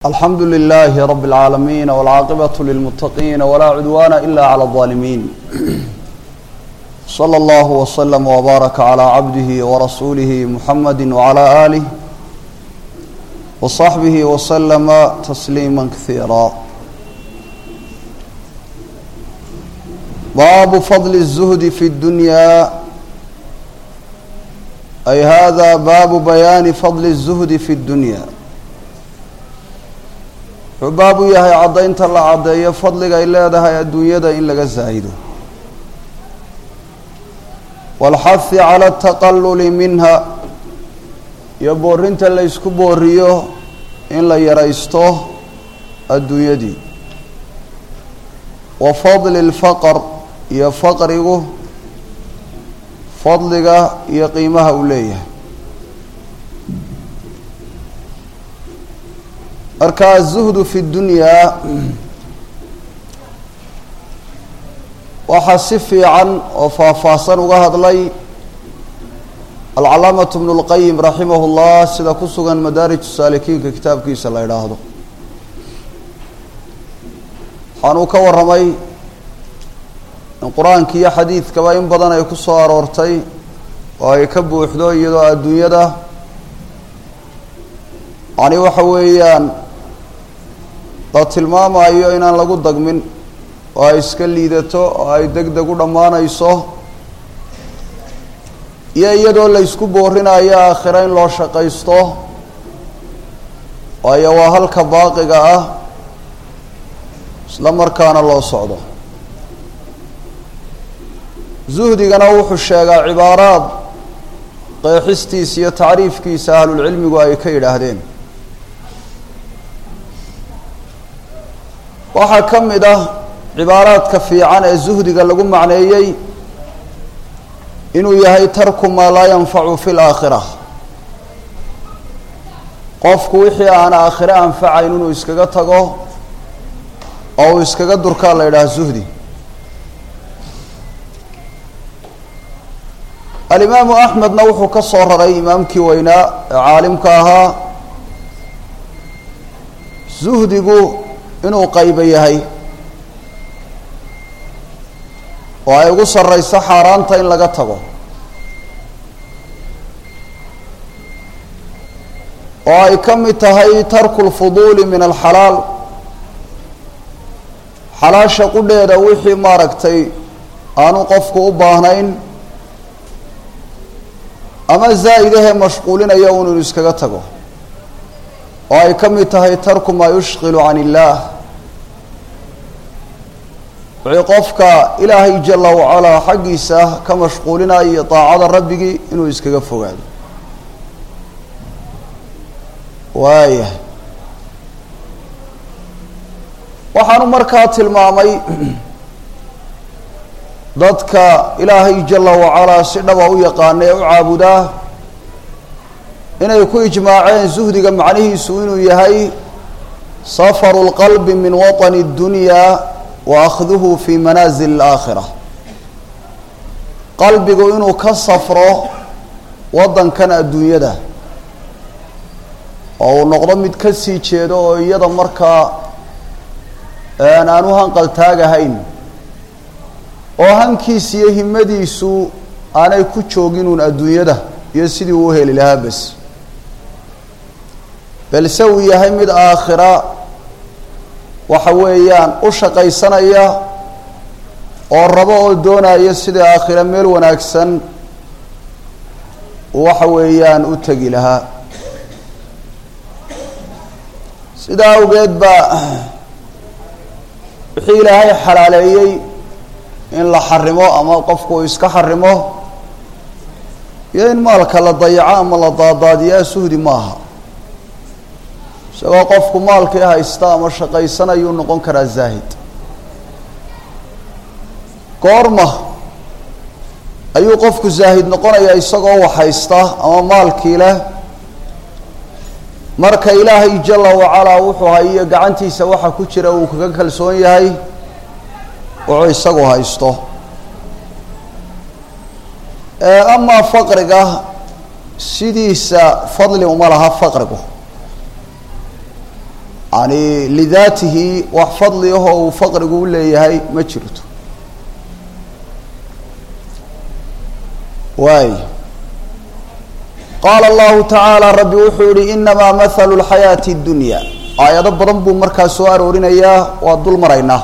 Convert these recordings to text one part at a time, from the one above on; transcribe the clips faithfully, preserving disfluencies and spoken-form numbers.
الحمد لله رب العالمين والعاقبة للمتقين ولا عدوان إلا على الظالمين صلى الله وسلم وبارك على عبده ورسوله محمد وعلى آله وصحبه وسلم تسليما كثيرا. باب فضل الزهد في الدنيا، أي هذا باب بيان فضل الزهد في الدنيا. باب يهي عضين تلا عضي فضلك إلا ده الدنيا ده إن لك زاهده، والحث على التقلل منها يبورين تلا يسكبوريو إن لا يريسته الدنيا دي، وفضل الفقر يفقره فضلك يقيمها أوليه. أركا الزهد في الدنيا وحسفي عن وفافاسا وقهد لي العلامة ابن القيم رحمه الله سيدا كسوغا مدارج السالكين ككتاب كيس الله يراهده حانوكا ورمي القرآن كي حديث كباين بدنا يكسو أرورتي ويكبو إحدو يدو الدنيا ده يعني وحويان dad tilmaamayo inaan lagu dagmin oo ay iska liidato oo ay degdeg u dhamaanayso iyo iyadoo la isku boorinayo aakhira in loo shaqaysto waayo waa halka baaqiga ah isla markaana loo socdo. zuhdigana wuxuu sheegaa cibaaraad qeexistiisa iyo tacriifkiisa ahlul cilmigu ay ka yidhaahdeen. waxaa ka mid ah cibaaraadka fiican ee zuhdiga lagu macneeyey inuu yahay tarku maa laa yanfacu fi laakhira, qofku wixii aan aakhire anfacayn inuu iskaga tago oo uu iskaga durkaa la yidhaha zuhdi. alimaamu axmedna wuxuu ka soo raray imaamkii weynaa ee caalimka ahaa zuhdigu inuu qayba yahay oo ay ugu sarrayso xaaraanta in laga tago, oo ay ka mid tahay tarku lfuduuli min alxalaal, xalaasha qudheeda wixii maaragtay aanu qofku u baahnayn ama zaa'idahee mashquulinaya un inuu iskaga tago, oo ay ka mid tahay tarku maa yushqilu can illaah, wixii qofka ilaahay jala wacalaa xaggiisa ka mashquulinayo daacada rabbigii inuu iskaga fogaado. waaya waxaanu markaa tilmaamay dadka ilaahay jala wacalaa si dhaba u yaqaana ee u caabudaa inay ku ijmaaceen zuhdiga macnihiisu inuu yahay safaru lqalbi min waطani اddunya wa akhduhu fi manaazil اlaakhira, qalbigu inuu ka safro waddankan adduunyada oo uu noqdo mid ka sii jeedo oo iyada markaa aan u hanqal taagahayn oo hankiisa iyo himadiisu aanay ku jooginuun adduunyada iyo sidii uu heli lahaa bes, balse uu yahay mid aakhira waxa weeyaan u shaqaysanaya oo rabo oo doonaya sidii aakhira meel wanaagsan waxa weeyaan u tegi lahaa. sidaa awgeed baa wixii ilaahay xalaaleeyey in la xarimo ama qofku uu iska xarimo iyo in maalka la dayaco ama la daadaadiyaa suhdi maaha. isagoo qofku maalkii haysta ama shaqaysanayuu noqon karaa zaahid. goorma ayuu qofku zaahid noqonayaa isagoo wax haysta ama maalkii leh? marka ilaahay jala wacalaa wuxuu hayo gacantiisa waxa ku jira uu kaga kalsoon yahay wuxuu isagu haysto. amaa faqriga sidiisa fadli uma laha faqrigu, يعني لذاته وفضله وفقره ليهي ما جرته واي قال الله تعالى ربي وحوري إنما مثل الحياة الدنيا آيات برنبو مركز سوار ورينيا والظل مرينا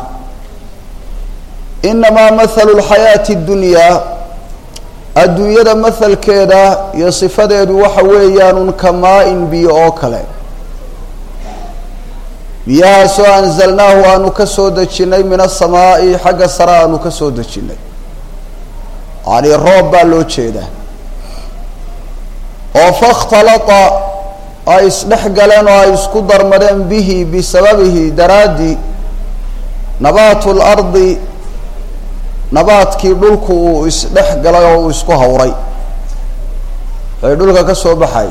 إنما مثل الحياة الدنيا الدنيا مثل كذا يصفد وحويان كماء بيوكله بيا سو أنزلناه أنو كسود الشني من السماء حق السراء أنو كسود الشني على الرب بالوشيده وفاختلط أيس نحجلن وأيس كدر مدن به بسببه درادي نبات الأرض نبات كيدلك وإس نحجل وإسكو هوري فيدلك كسب حي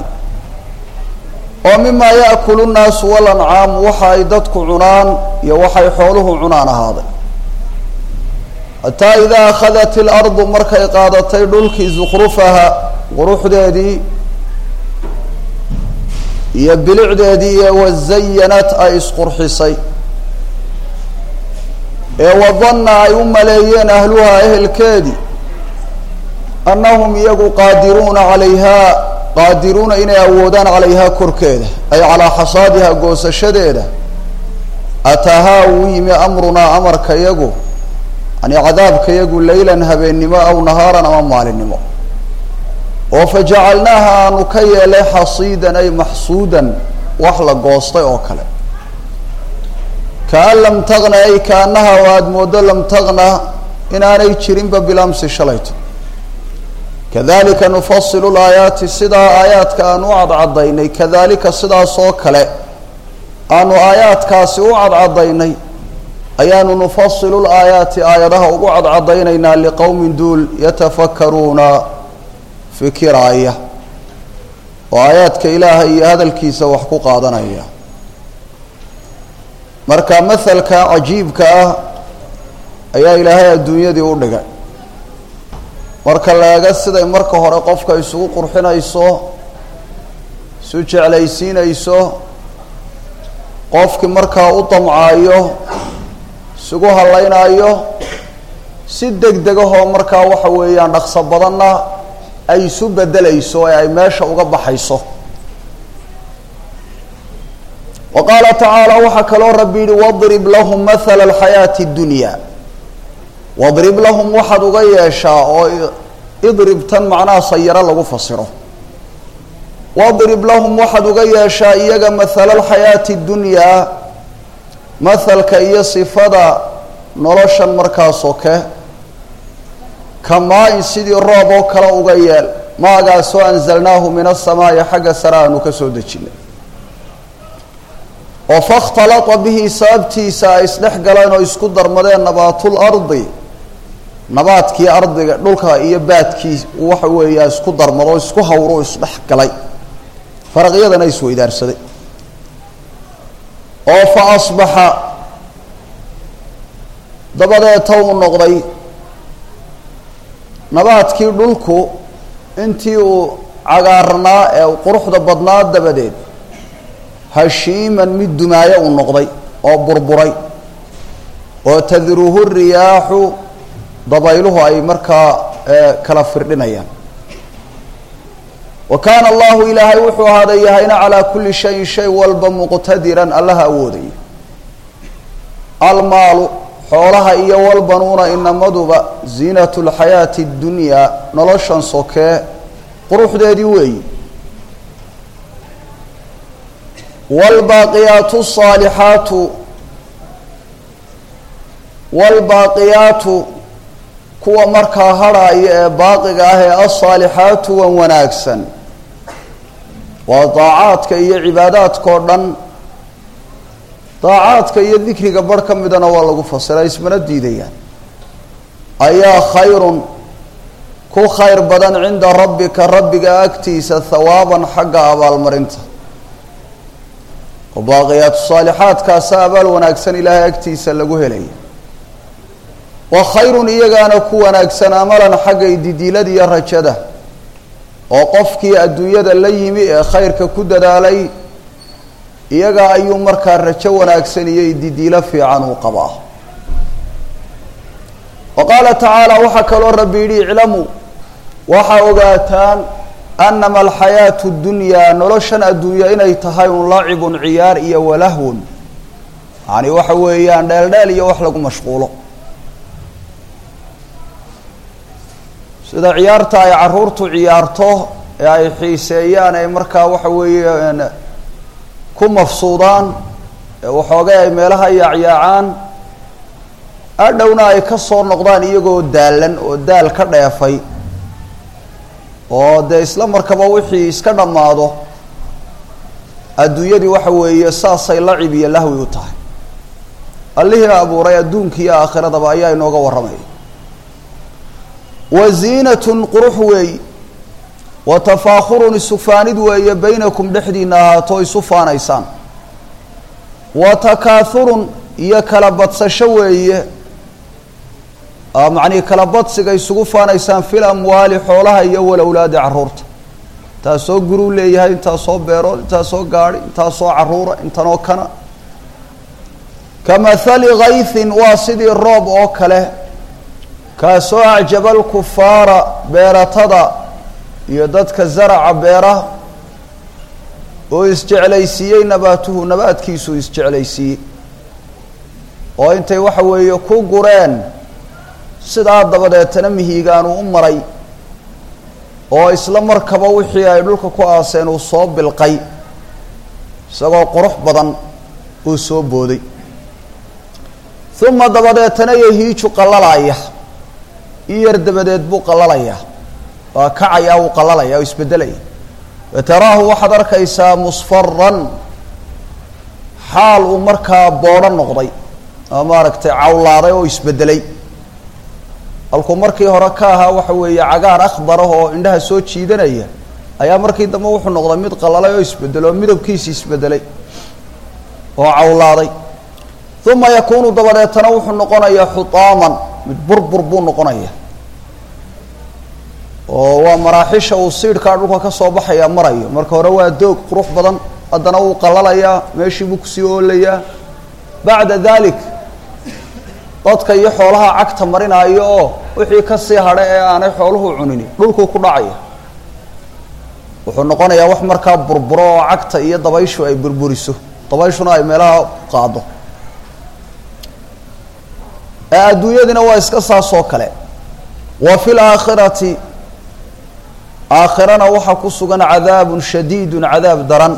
ومما يأكل الناس والأنعام وحيدتك عنان يوحي حوله عنان هذا حتى إذا أخذت الأرض مركي قادتي دلك زخرفها وروح دادي يبلع دادي وزينت أيس قرحسي وظن أيوم ملايين أهلها أهل كادي أنهم يقوا قادرون عليها قادرون إن يعودان عليها كركيدة أي على حصادها قوس الشديدة أتاها ويم أمرنا أمر كيقو يعني عذاب كيقو ليلا هبين نماء أو نهارا أو مال النماء وفجعلناها نكيل حصيدا أي محصودا وحلا قوسطي أوكلا كأن لم تغنى أي كأنها واد مودة لم تغنى إن أنا يتشرين ببلامس شليت كذلك نفصل الآيات السدا آيات كانوا عض عضيني كذلك السدا صوكلا أنو آيات كاسي وعض عضيني أيان نفصل الآيات آياتها وعض عضينينا لقوم دول يتفكرون في كراية وآيات كإلهي هذا الكيس وحقوق قادنا إياه مركا مثل كعجيب كا أي إلهي الدنيا دي أردقا مركا لا يقصد أي مركا هرقفك يسوق قرحنا يسو سوچ عليسين يسو قفك مركا أطمع أيوه سوقوها اللين أيوه سيدك دقوها مركا وحويا نقصب بضنا أي سبدل أيسو أي ماشى وقبح حيسو وقال تعالى وحكى له ربي واضرب لهم مثل الحياة الدنيا واضرب لهم واحد وغيشا اضرب تن معناه صير له فصره واضرب لهم واحد وغيشا إيجا مثل الحياة الدنيا مثل كي صفدا نرشا مركاسوك كما سيدي الراب وكلا وغيال ما قاسو أنزلناه من السماء حق سراء نكسود الجنة وفاختلط به سابتي سايس نحقلين ويسكدر مدين نبات الأرض نبات كي أرض نلقى إيبات كي وحوي يسكدر مدين ويسكوها ورويس نحقلين فرقيا نيسو إدار سدي وفأصبح دبدا تو النقضي نبات كي نلقى انتي عقارنا او قرح دبضنا دبدين هشيما مد مايا النقضي او بربري وتذروه الرياح ضبيله اي مركا كلا فردنيا وكان الله إلهي وحو هذا يهينا على كل شيء شيء والبا مقتدرا الله أودي المال حولها إيا والبنون إن مدوب زينة الحياة الدنيا نلشان سوكي قروح دي وي والباقيات الصالحات والباقيات كوا مركا هراي باقية الصالحات وناكسا وطاعاتك إيا عبادات كوردن طاعاتك إيا الذكر قبرك مدنا والله فصلا اسمنا الديديان أيا خير كو خير بدن عند ربك ربك أكتيس ثوابا حق أبا المرنت وباقيات الصالحات كاسابال وناكسن إلهي أكتيس لقوه لي وخير إيقانا كو وناكسن أملا حق إددي لدي الرجده وقفكي الدنيا الليمي خيرك كدد علي iyaga ayuu markaa rajo wanaagsan iyo didiilo fiican uu qabaa. وقال تعالى وحكى ربي لي علموا وحاوغاتان أنما الحياة الدنيا نلوشن الدنيا إنay tahay لعب عيار iyo ولهو يعني waxa weeyaan dheeldheel iyo wax lagu mashquulo sida ciyaarta ay caruurtu ciyaarto ee ay xiiseeyaan ay markaa waxa weeyaan ku mafsuudaan waxoogay ay meelaha yaacayaan adhowna ay ka soo noqdaan iyagoo daalan oo daal ka dheefay oo de isla markaba wixii iska dhamaado adduunyadii waxa weeye saasay lacib iyo lahwi u tahay. allihina abuuray adduunka iyo aakhirada ayaa inooga waramay. waziinatun qurux weey wa tafaakhurun sufaanid weeye baynakum dhexdiina ahaato isu faanaysaan wa takaathurun iyo kala badsasho weeye macni kala badsiga isugu faanaysaan fil amwaali xoolaha iyo walawlaadi caruurta taasoo guru leeyahay intaasoo beero intaasoo gaari intaasoo caruura intanoo kana kamathali ghaythin waa sidii roob oo kale kaasoo acjaba alkufaara beeratada iyo dadka zaraca beera oo isjeclaysiiyey nabaatuhu nabaadkiisu isjeclaysiiyey oo intay waxa weeye ku gureen sidaa dabadeetana mihigaan uu u maray oo isla markaba wixii ay dhulka ku aaseen uu soo bilqay isagoo qurux badan uu soo booday uma dabadeetana yahiiju qalalaya iyar dabadeed buu qalalaya waa kacaya uu qalalaya oo isbedelaya wataraahu waxaad arkaysaa musfaran xaal uu markaa boodho noqday oo maaragtay cawlaaday oo isbedelay halkuu markii hore ka ahaa waxa weeye cagaar akhbar ah oo indhaha soo jiidanaya ayaa markii dambe wuxuu noqday mid qalalay oo isbedelo midabkiisa isbedelay oo cawlaaday uma yakuunu dabadeetana wuxuu noqonayaa xutaaman mid burbur buu noqonaya oo waa maraaxisha uu siidhkaa dhulka ka soo baxaya marayo marka hore waa doog qurux badan haddana wuu qalalayaa meeshii buu kusii oolayaa bacda dalik dadka iyo xoolaha cagta marinaayo oo wixii ka sii hadhay ee aanay xooluhu cunin dhulku ku dhacaya wuxuu noqonayaa wax markaa burburo oo cagta iyo dabayshu ay burburiso dabayshuna ay meelaha qaado ee adduunyadina waa iska saasoo kale wa fil aakhirati aakhirana waxaa ku sugan cadaabun shadiidun cadaab daran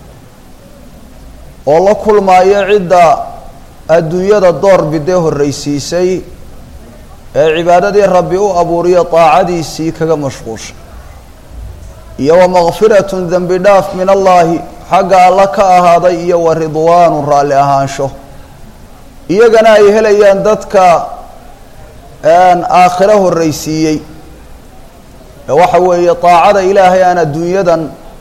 oo la kulmaayo cidda adduunyada door bidee horreysiisay ee cibaadadii rabbi u abuuriyo daacadiisii kaga mashquushay iyo wa makfiratun dembi dhaaf min allaahi xagga alla ka ahaaday iyo wa ridwaanun raalli ahaansho iyagana ay helayaan dadka aakhiro horreysiiyey ee waxa weeye daacada ilaahay aan adduunyadan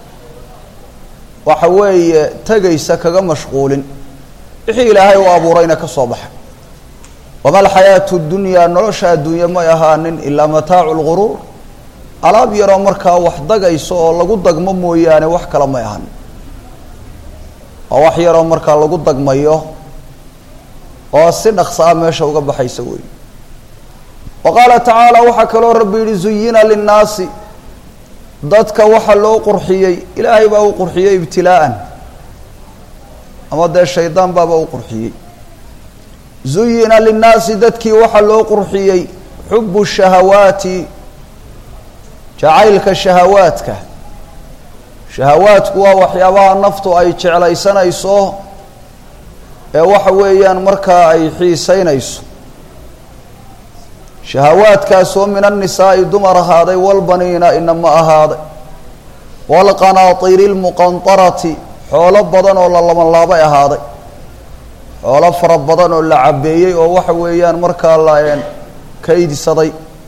waxa weeye tegaysa kaga mashquulin wixii ilaahay uu abuurayna ka soo baxay wama alxayaatu dunyaa nolosha adduunya may ahaanin ilaa mataacu lguruur alaab yaroo markaa wax dagayso oo lagu dagmo mooyaane wax kale may ahaanin waa wax yaroo markaa lagu dagmayo oo si dhaqsaa meesha uga baxaysa weey wa qaala tacaala waxaa kaloo rabbi yihi zuyina linnaasi dadka waxa loo qurxiyey ilaahay baa u qurxiyey ibtilaa'an ama dee shaydaan baaba u qurxiyey zuyina linnaasi dadkii waxaa loo qurxiyey xubu shahawaati jacaylka shahawaadka shahawaadku waa waxyaabaha naftu ay jeclaysanayso ee waxa weeyaan markaa ay xiisaynayso shahawaadkaasoo min annisaa'i dumar ahaaday walbaniina inama ahaaday walqanaatiri lmuqantarati xoolo badan oo la labanlaabay ahaaday xoolo fara badan oo la cabeeyey oo waxa weeyaan markaa la kaydsaday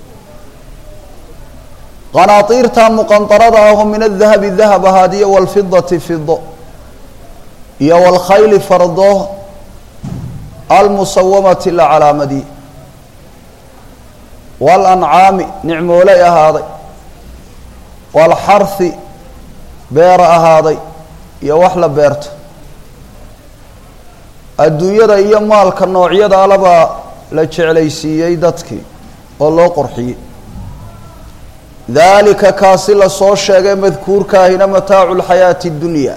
qanaatiirta muqantarada ah min adahabi dahab ahaadiyo walfidati fido iyo walkhayli fardo almusawamati la calaamadi walancaami nicmooley ahaaday walxarhi beera ahaaday iyo wax la beerto adduunyada iyo maalka noocyada alaba la jeclaysiiyey dadkii oo loo qorxiyey daalika kaasi la soo sheegay madkuurkaahina mataacu lxayaati اddunya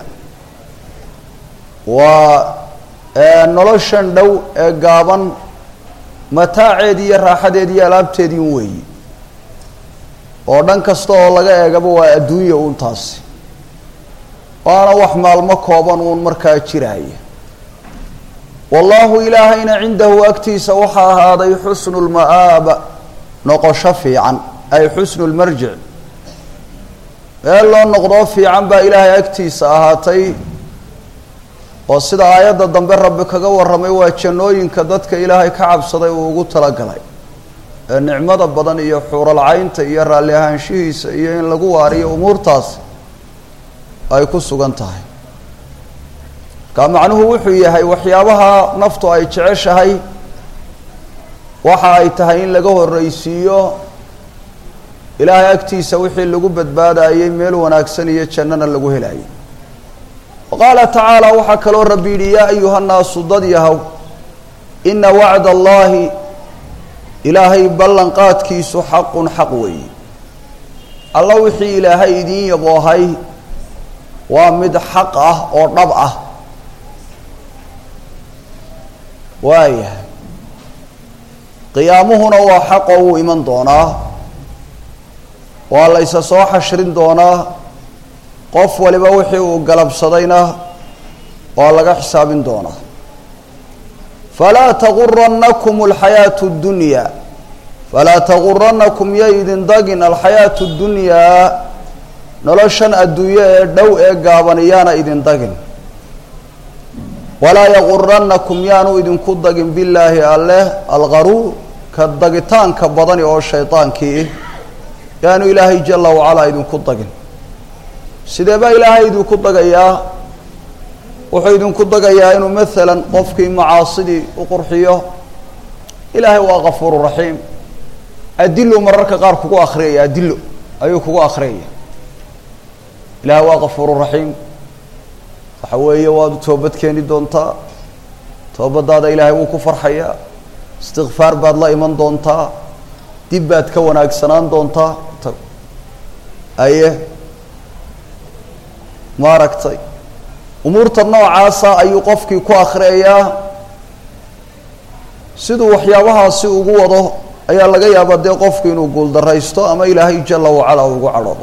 waa noloshan dhow ee gaaban mataaceedi iyo raaxadeedi iyo alaabteedii un weeyi oo dhan kasta oo laga eegaba waa adduunya uun taasi waana wax maalmo kooban uun markaa jiraya wallaahu ilaahayna cindahu agtiisa waxaa ahaaday xusnu lma'aaba noqosho fiican ay xusnu lmarjic meel loo noqdoo fiican baa ilaahay agtiisa ahaatay oo sida aayadda dambe rabbi kaga warramay waa jannooyinka dadka ilaahay ka cabsaday uu ugu talagalay ee nicmada badan iyo xuuralcaynta iyo raalli ahaanshihiisa iyo in lagu waariyo umuurtaas ay ku sugan tahay ka macnuhu wuxuu yahay waxyaabaha naftu ay jeceshahay waxa ay tahay in laga horreysiiyo ilaahay agtiisa wixii lagu badbaadayey meel wanaagsan iyo jannana lagu helayay waqaala tacaala waxaa kaloo rabbi yidhi yaa ayuha nnaasu dad yahow ina wacda allaahi ilaahay ballanqaadkiisu xaqun xaq weeye alla wixii ilaahay idiin yaboohay waa mid xaq ah oo dhab ah waayahay qiyaamuhuna waa xaqoo wuu iman doonaa waa la isa soo xashrin doonaa qof waliba wixii uu galabsadayna waa laga xisaabin doonaa falaa taguranakum alxayaatu اddunya falaa taguranakum ya idin dagin alxayaatu اddunyaa noloshan adduunye ee dhow ee gaaban iyaana idin dagin walaa yaguranakum yaanu idinku dagin billaahi alleh algaruur ka dagitaanka badani oo shaydaankii yaanu ilaahay jala wacalaa idinku dagin sidee baa ilaahay idinku dagayaa wuxuu idinku dagayaa inuu maalan qofkii macaasidii u qurxiyo ilaahay waa gafuuru raxiim adilo mararka qaar kugu akhriyaya adilo ayuu kugu akhriyaya ilaahay waa gafuuru raxiim waxa weeye waad toobad keeni doontaa toobadaada ilaahay wuu ku farxayaa istikfaar baad la iman doontaa dib baad ka wanaagsanaan doontaa aye maaragtay umuurta noocaasa ayuu qofkii ku akhriyayaa siduu waxyaabahaasi ugu wado ayaa laga yaabaa dee qofku inuu guuldaraysto ama ilaahay jala wacala ugu cadhoodo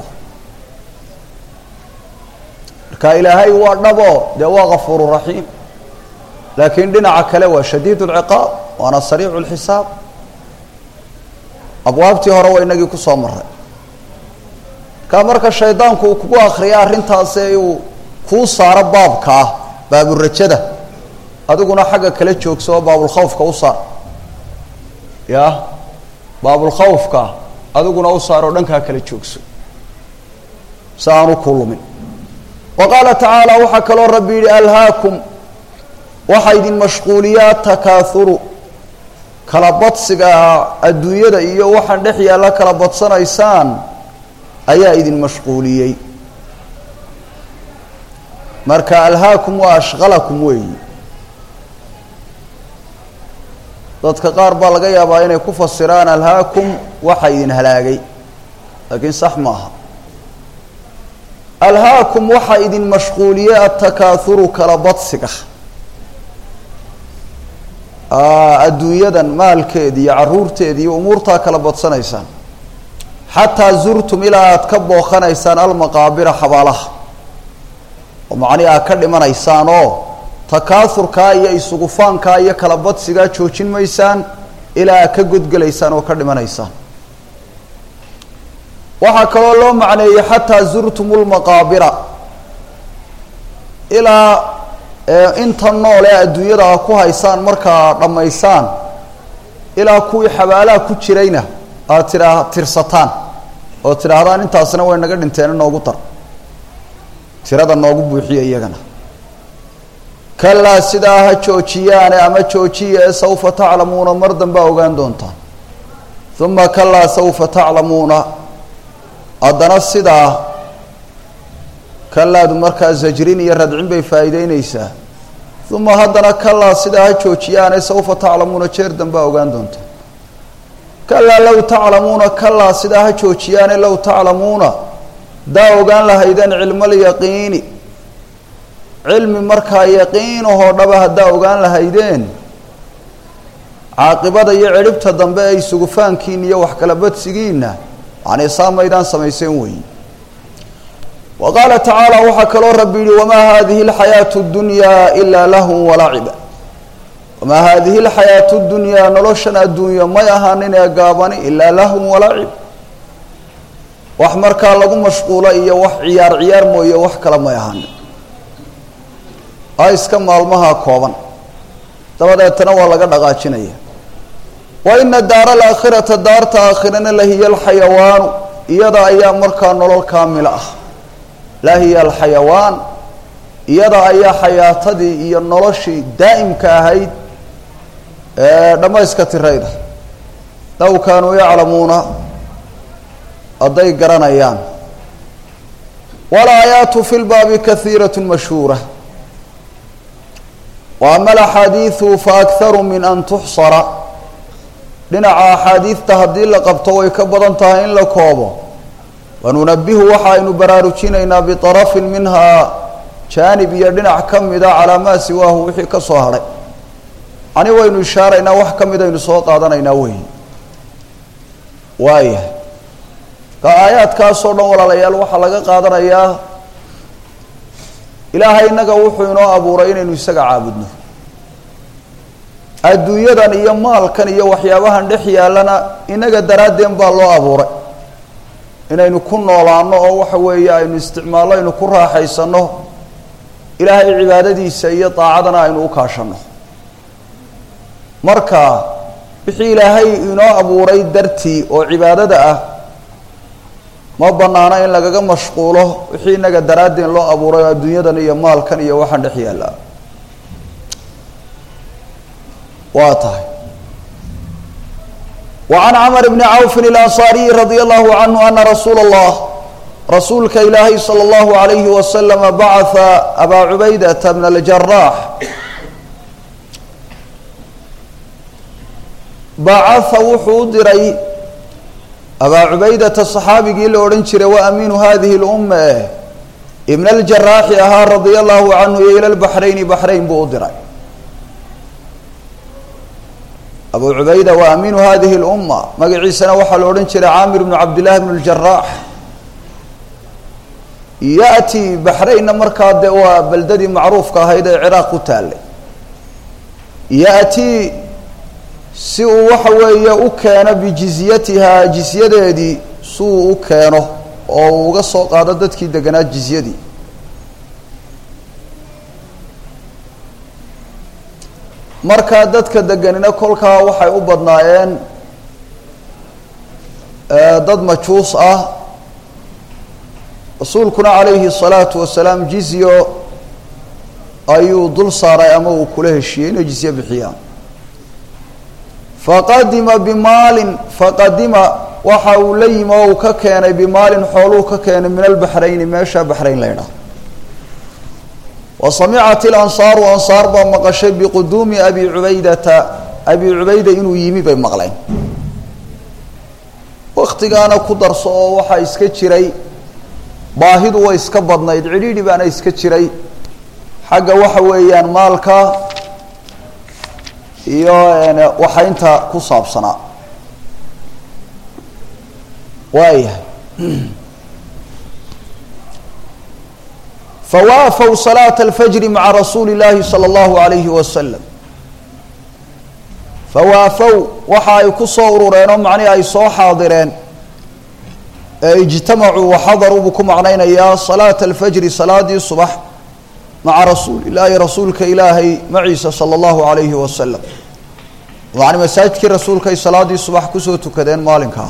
marka ilaahay waa dhabo dee waa gafuuru raxiim laakiin dhinaca kale waa shadiid lciqaab waana sariicu lxisaab abwaabtii hore waa inagii kusoo maray markaa marka shaydaanku uu kugu akriya arrintaasi uu kuu saaro baabka ah baaburajada adiguna xagga kale joogso oo baabulkhawfka u saar ya baabulkhawfka adiguna u saar oo dhankaa kala joogso si aanu ku lumin wa qaala tacaala waxaa kaloo rabbi yidhi alhaakum waxaa idin mashquuliyaa takaahuru kala badsiga adduunyada iyo waxaan dhex yaalla kala badsanaysaan ayaa idin mashquuliyey marka alhaakum waa ashqalakum weeyi dadka qaar baa laga yaabaa inay ku fasiraan alhaakum waxa idin halaagay laakiin sax maaha alhaakum waxaa idin mashquuliyey atakaahuru kala badsiga adduunyadan maalkeedi iyo caruurteedi iyo umuurtaa kala badsanaysaan xataa zurtum ilaa aad ka booqanaysaan almaqaabira xabaalaha oo macnihi aad ka dhimanaysaan oo takaahurkaa iyo isugufaankaa iyo kala badsigaa joojin maysaan ilaa aad ka godgelaysaan oo ka dhimanaysaan waxaa kaloo loo macneeyey xataa zurtum lmaqaabira ilaa inta nool ee adduunyada a ku haysaan markaa dhammaysaan ilaa kuwii xabaalaha ku jirayna aad tiraa tirsataan oo tidhaahdaan intaasna way naga dhinteen noogu dar tirada noogu buuxiya iyagana kalaa sidaa ha joojiyaane ama joojiya ee sawfa taclamuuna mar danbaa ogaan doontaan uma kalaa sawfa taclamuuna haddana sidaa kalaadu markaa zajrin iyo radcin bay faa'iideyneysaa ثم هدنا كلا سدها جوجيان سوف تعلمون جيردا با اوغان دونتا كلا لو تعلمون كلا سدها جوجيان لو تعلمون دا اوغان لهيدان علم اليقين علم marka yaqiin oo dhaba hada ogaan lahaydeen caaqibada iyo ciribta dambe ay isugu faankiin iyo wax kala badsigiina aanay saameeyaan sameeyeen way وقال تعالى وحكى ربي وما هذه الحياة الدنيا إلا له ولعب وما هذه الحياة الدنيا نلوشنا الدنيا ما يهانين يقابني إلا له ولعب وحمر كان لكم مشغولة إيا وح عيار عيار مو إيا وح كلا ما يهانين آيس كم مالمها كوبان تبدا يتنوى لقد أغاشين وإن الدار الآخرة الدار تآخرين اللي هي الحيوان إيادا أيام مركان نلو الكاملة لا هي الحيوان يرى أي حياة دي ينرشي دائم كهيد لما يسكت الرئيدة لو كانوا يعلمون أضي قران أيام والآيات في الباب كثيرة مشهورة وأما الحديث فأكثر من أن تحصر لنعى حديث تهدي لقبطوي كبضان تهين لكوبه وننبه وحاين براروجينينا بطرف منها جانب يدنا كم إذا على ما سواه وحي كصهر أنا وين إشارة وحكم إذا نسوق هذا ينوي وايه كآيات كاسورنا ولا ليال وحلقة قادر إياه إلهي إنك وحينا أبو رأينا نسق عابدنا الدنيا دنيا مال كان يوحيابها نحيا لنا إنك درادين بالله أبو رأي inaynu ku noolaano oo waxa weeye aynu isticmaalayno ku raaxaysano ilaahay cibaadadiisa iyo taacadana aynu u kaashano marka wixii ilaahay inoo abuuray dartii oo cibaadada ah ma banaana in lagaga mashquulo wixii inaga daraadeen loo abuuray adduunyadan iyo maalkan iyo waxaan dhex yaala waa tahay وعن عمرو بن عوف الأنصاري رضي الله عنه أن رسول الله رسولك إلهي صلى الله عليه وسلم بعث أبا عبيدة بن الجراح بعث وحودري أبا عبيدة الصحابي قيل أورنشر وأمين هذه الأمة ابن الجراح أها رضي الله عنه إلى البحرين بحرين بودري أبو عبيدة وأمين هذه الأمة مقعي سنة وحل أورنشر عامر بن عبد الله بن الجراح يأتي بحرين مركاد وبلدة معروف كهيدا العراق تالي يأتي سوء وحوية أكان بجزيتها جزية دي سوء أكانه أو قصة قادتك دقنات جزية دي marka dadka deganina kolka waxay u badnaayeen dad majuus ah rasuulkuna alayhi salatu wasalaam jizyo ayuu dul saaray ama uu kula heshiiyay inay jizyo bixiyaan faqadima bimalin faqadima waxa uu la yimo oo ka keenay bimalin xooluhu ka keenay min al-bahrayn meesha bahrayn leeyahay وسمعت الأنصار وأنصار بمقشي بقدوم أبي عبيدة أبي عبيدة إنه يمي بمقلين وقت كان قدر صو وحا إسكتشري باهد وإسكبضنا يدعيني بأنا إسكتشري حق وحا ويان مالكا يعني وحا انت كصاب صنع وايه فوافوا صلاة الفجر مع رسول الله صلى الله عليه وسلم فوافوا وحا يكسورون معني أي صو حاضرين اجتمعوا وحضروا بكم عنينا يا صلاة الفجر صلاة الصبح مع رسول الله رسولك إلهي معيسى صلى الله عليه وسلم وعني مساجك رسولك صلاة الصبح كسوتو كدين مالنكا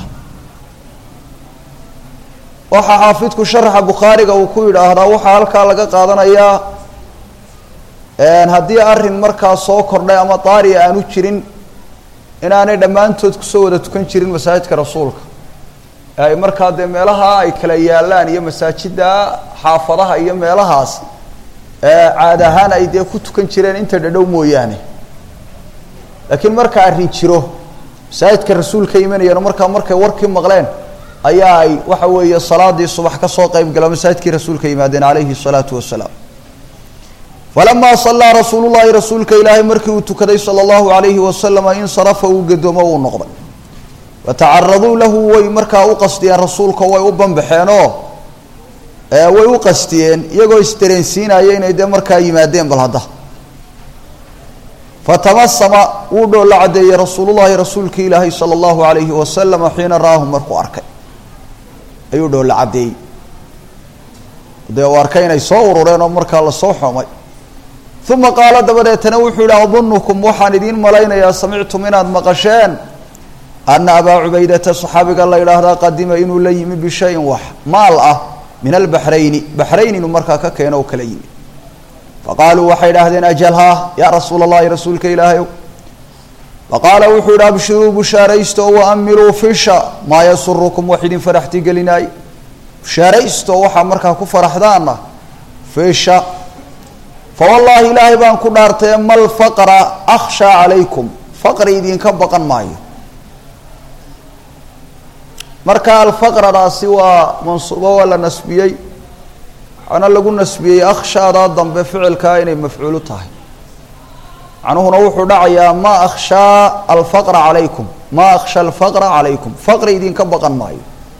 waxa xaafidku sharxa bukhariga uu ku yiraahdaa waxa halka laga qaadanayaa een hadii arin markaa soo kordhay ama taariikh aanu jirin inaanay dhamaantood ku soo wada tukan jirin masaajidka rasuulka ay markaa de meelaha ay kala yaalaan iyo masaajida xaafadaha iyo meelahaas caad ahaan ay dee ku tukan jireen inta dhadhow mooyaane laakiin marka arrin jiro masaajidka rasuulka imanayeen markaa markay warkii maqleen ayaa ay waxa weeye salaadii subax ka soo qayb gala masaajidkii rasuulka yimaadeen calayhi salaatu wasalaam falamaa sallaa rasuulullahi rasuulka ilaahay markii uu tukaday sala allahu calayhi wasalama insarafa uu gadoomo uu noqday watacaraduu lahu way markaa u qastiyeen rasuulka way u banbaxeenoo way u qastiyeen iyagoo isdareensiinaya inay dee markaa yimaadeen bal hadda fatamasama wuu dhoolla caddeeyey rasuulullahi rasuulka ilaahay sala allahu calayhi wasalama xiina ra'aahu markuu arkay ayuu dhoolla caddeeyey dee uu arkay inay soo urureen oo markaa lasoo xoomay uma qaala dabadeetana wuxuu yihi adunukum waxaan idiin malaynayaa samictum inaad maqasheen ana abaa cubaydata saxaabiga la yidhaahdaa qadima inuu la yimi bishayin wax maal ah min albaxrayni baxrayn inuu markaa ka keeno oo kala yimi faqaaluu waxay idhaahdeen ajalhaa yaa rasuula allahi rasuulka ilaahayow faqaala wuxuu yidhi abshiruu bushaaraysto waamiluu fisha maa yasurukum wax idin faraxti gelinaay bushaaraysto waxaa markaa ku faraxdaana fisha fawallaahi ilaahay baan ku dhaartay mal faqra akhshaa calaykum faqri idinka baqan maayo marka alfaqradaasi waa mansuubo waa la nasbiyey waxaana lagu nasbiyey akhshaadaa dambe ficilkaa inay mafcuulu tahay macnuhuna wuxuu dhacayaa maa akhshaa alfaqra calaykum maa akhsha alfaqra calaykum faqri idinka baqan maayo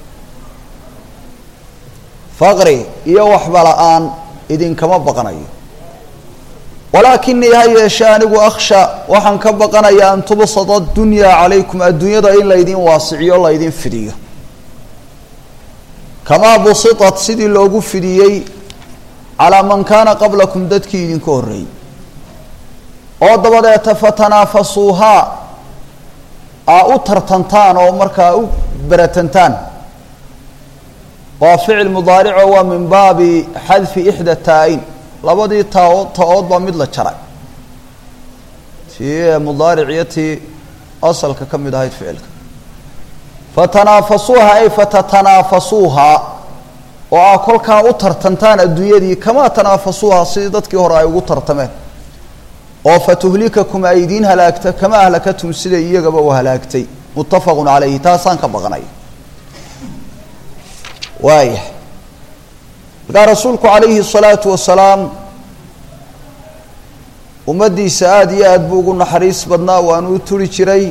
faqri iyo waxba la-aan idinkama baqanayo walaakinii ha yeeshe anigu akhsha waxaan ka baqanayaa an tubsada adunyaa calaykum adduunyada in laydin waasiciyo laydin fidiyo kamaa busitat sidii loogu fidiyey calaa man kaana qablakum dadkii idinka horreeyey oo dabadeeta fatanaafasuuhaa aa u tartantaan oo markaa u beratantaan waa ficil mudaarico waa min baabi xadfi ixda taa-ayn labadii taaood ta-ood baa mid la jaray tii mudaaric iyo tii asalka ka mid ahayd ficilka fatanaafasuuha ay fatatanaafasuuhaa oo aa kolkaa u tartantaan adduunyadii kamaa tanaafasuuha sidii dadkii hore ay ugu tartameen oo fatuhlikakum ay idiin halaagta kamaa ahlakatum siday iyagaba u halaagtay muttafaqun calayhi taasaan ka baqanay waaya markaa rasuulku calayhi الsalaatu wasalaam ummaddiisa aada iyo aad buu ugu naxariis badnaa waanu u turi jiray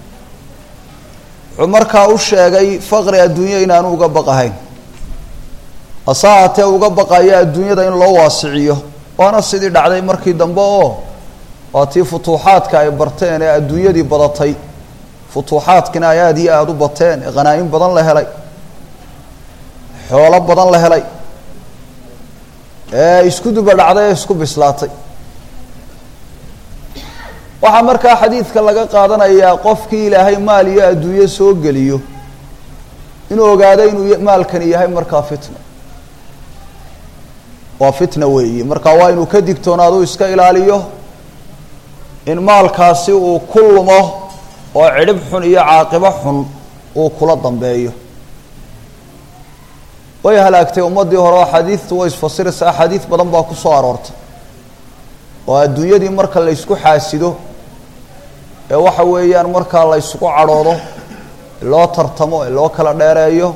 wuxuu markaa u sheegay faqri adduunye inaanu uga baqahayn hase haatee uga baqaya adduunyada in loo waasiciyo waana sidii dhacday markii dambe oo waa tii futuuxaadka ay barteen ee adduunyadii badatay futuuxaadkina ay aada iyo aada u bateen ee qhanaa-in badan la helay xoolo badan la helay ee isku duba dhacday ee isku bislaatay waxaa markaa xadiidka laga qaadanayaa qofkii ilaahay maal iyo adduunye soo geliyo inuu ogaado inuu maalkani yahay markaa fitna waa fitna weeyi markaa waa inuu ka digtoonaado iska ilaaliyo in maalkaasi uu ku lumo oo cidhib xun iyo caaqibo xun uu kula dambeeyo way halaagtay ummaddii hore oo axaadiidtu way isfasiraysaa axaadiid badan baa ku soo aroortay oo adduunyadii marka la ysku xaasido ee waxa weeyaan markaa la ysku cadhoodo loo tartamo ee loo kala dheereeyo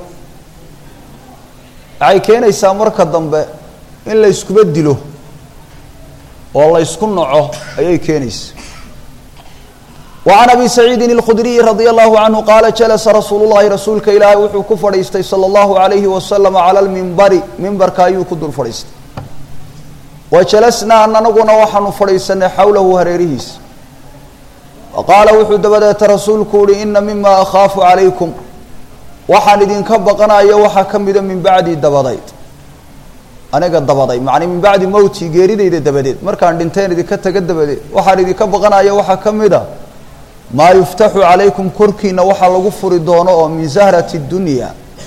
waxay keenaysaa marka dambe in la iskuba dilo oo la ysku naco ayay keenaysaa وعن أبي سعيد الخdري رضي الله عنه قال جلس رsuuل اللhi رasuulka ilaahay wuxuu ku fadhiistay صلى الله عليه وسلم على المنبر mimbrka ayuu ku dul fadhiistay وجلسnaa anaguna waxaanu fadhiisanay xawlahu hareerihiisa وaqaala wuxuu dabadeeta rasuulku uhi ina mima أkhaafu عalayكم waxaan idinka baqanayo waxaa ka mida min bacdi dabadeyd aniga dabaday macnaa min bacdi mowti geeridayda dabadeed markaan dhinteen idinka taga dabadeed waxaan idinka baqanayo waxaa ka mida maa yuftaxu calaykum korkiina waxaa lagu furi doono oo min zahrati dunya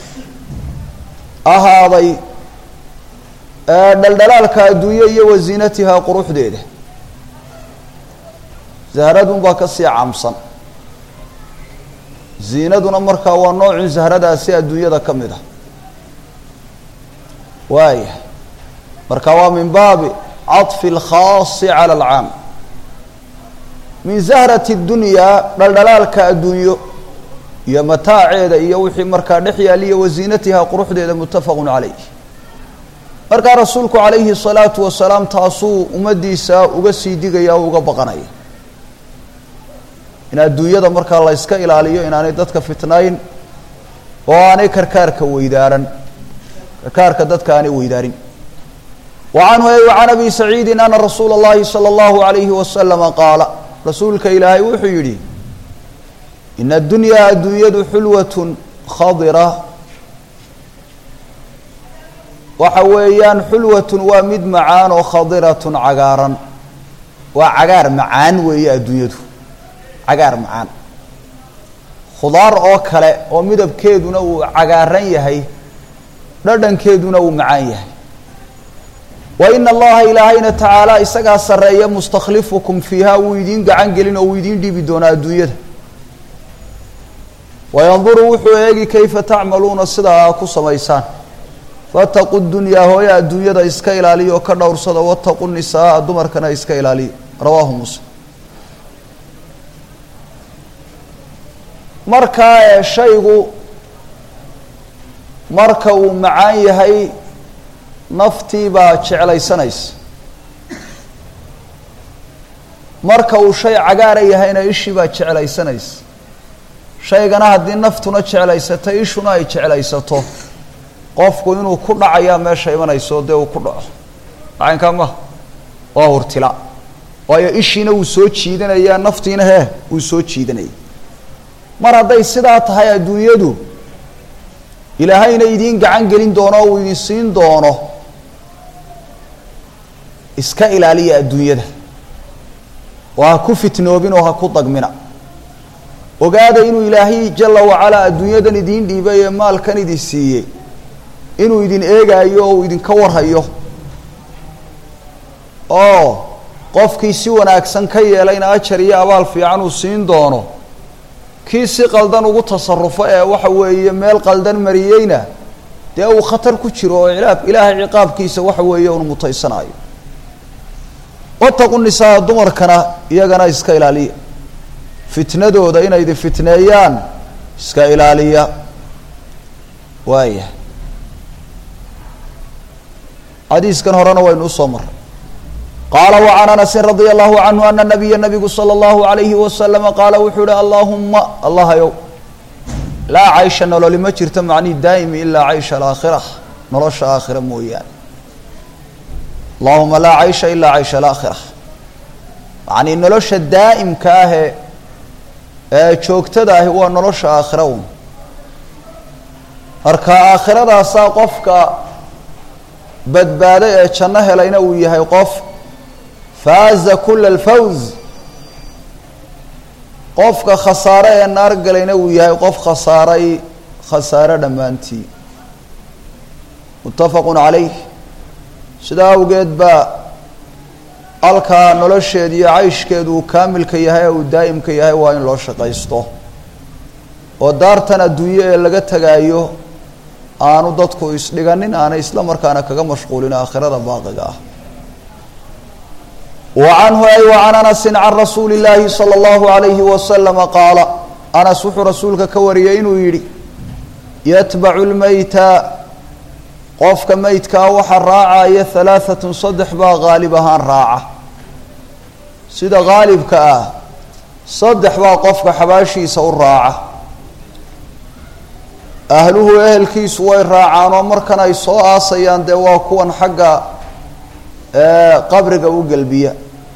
ahaaday dhaldhalaalka adduunye iyo wasiinatihaa quruxdeeda zahradun baa kasii camsan ziinaduna markaa waa noocun zahradaasi adduunyada ka mid ah waaya marka waa min baabi عطف الخاص على العام من زهرة الدنيا دلالك الدنيا يا متاع هذا يوحي مركا نحيا لي وزينتها قروح هذا متفق عليه مركا رسولك عليه الصلاة والسلام تاسو أمديسا وقسي ديقيا وقبقنايا إن الدنيا دا مركا الله يسكا إلى عليه إن أنا دادك فتنين وأنا كركارك ويدارا كركارك دادك أنا ويدارين وعنه وعن أبي سعيد أن رسول الله صلى الله عليه وسلم قال رسولك إلهي وحيدي إن الدنيا الدنيا حلوة خضرة وحويان حلوة ومد معان وخضرة عقارا وعقار معان وهي الدنيا عقار معان خضار أوكله ومدب كيدنا وعقارن يهي ردن كيدنا ومعان يهي وإن الله إلهينا تعالى إسقى السرية مستخلفكم فيها ويدين قعنقلين ويدين دي بدون الدنيا وينظر وحوياقي كيف تعملون الصدى كسما إيسان فاتقوا الدنيا هويا الدنيا إسكا إلالي وكرنا ورصدا واتقوا النساء الدمر كان إسكا إلالي رواه مسلم مركا الشيء مركا معاي هاي نفتي با جعلي سنيس marka uu shay cagaar yahayna ishi ba jeclaysanaysa shaygana hadii naftuna jeclaysatay ishuna ay jeclaysato qofku inuu ku dhacaya meesha imanayso de uu ku dhaco aanka ma waa hortila waayo ishina uu soo jiidanaya naftiina he uu soo jiidanay mar haday sidaa tahay adduunyadu ilaahayna idin gacan gelin doono oo idin siin doono iska ilaaliya adduunyada waa ku fitnoobin oo ha ku dagmina ogaada inuu ilaahay jalla wa ala adduunyadan idin dhiibay maalkan idin siiyay inuu idin eegayo oo idin ka warhayo oo qofkii si wanaagsan ka yeelayna ajar iyo abaal fiican uu siin doono kii si qaldan ugu tasarrufo ee waxa weeye meel qaldan mariyayna dee uu khatar ku jiro oo ilaah ilaahay ciqaabkiisa waxa weeye uu mutaysanayo واتقوا النساء دمر كنا يجنا إسكا إلالية فتنة ده إن إذا فتنيان إسكا إلالية وايه حديث كان هرانا وين أصمر قال وعن أنس رضي الله عنه أن النبي النبي صلى الله عليه وسلم قال وحول اللهم الله يو لا عيش ولا لما جرت معني دائم إلا عيش الآخرة نرش آخرة مويان اللهم لا عيش إلا عيش الآخرة يعني نلوش الدائم كاه شوكتدا هو نلوش آخرون هركا آخرة ساقفك بدبادة شنه لينا وياه يقف فاز كل الفوز قفك خسارة النار لينا وياه يقف خسارة خسارة دمانتي متفق عليه sidaa awgeed ba alka nolosheed iyo cayshkeedu kaamilka yahay oo daa'imka yahay waa in loo shaqaysto oo daartan adduunyo ee laga tagaayo aanu dadku isdhiganin aana isla markaana kaga mashquulin aakhirada baaqiga ah وعنه أي وعن أنس عن رسول الله صلى الله عليه وسلم قال أنس رسولك كوريين ويري يتبع الميت قفك ميتك وحا راعى ثلاثة صدح با غالبها راعى سيدا غالبك آه صدح با قفك حباشي سور راعى أهله أهل كيس وين راعى ومركنا يسوء آسيان دواكوان حقا آه قبرك وقلبية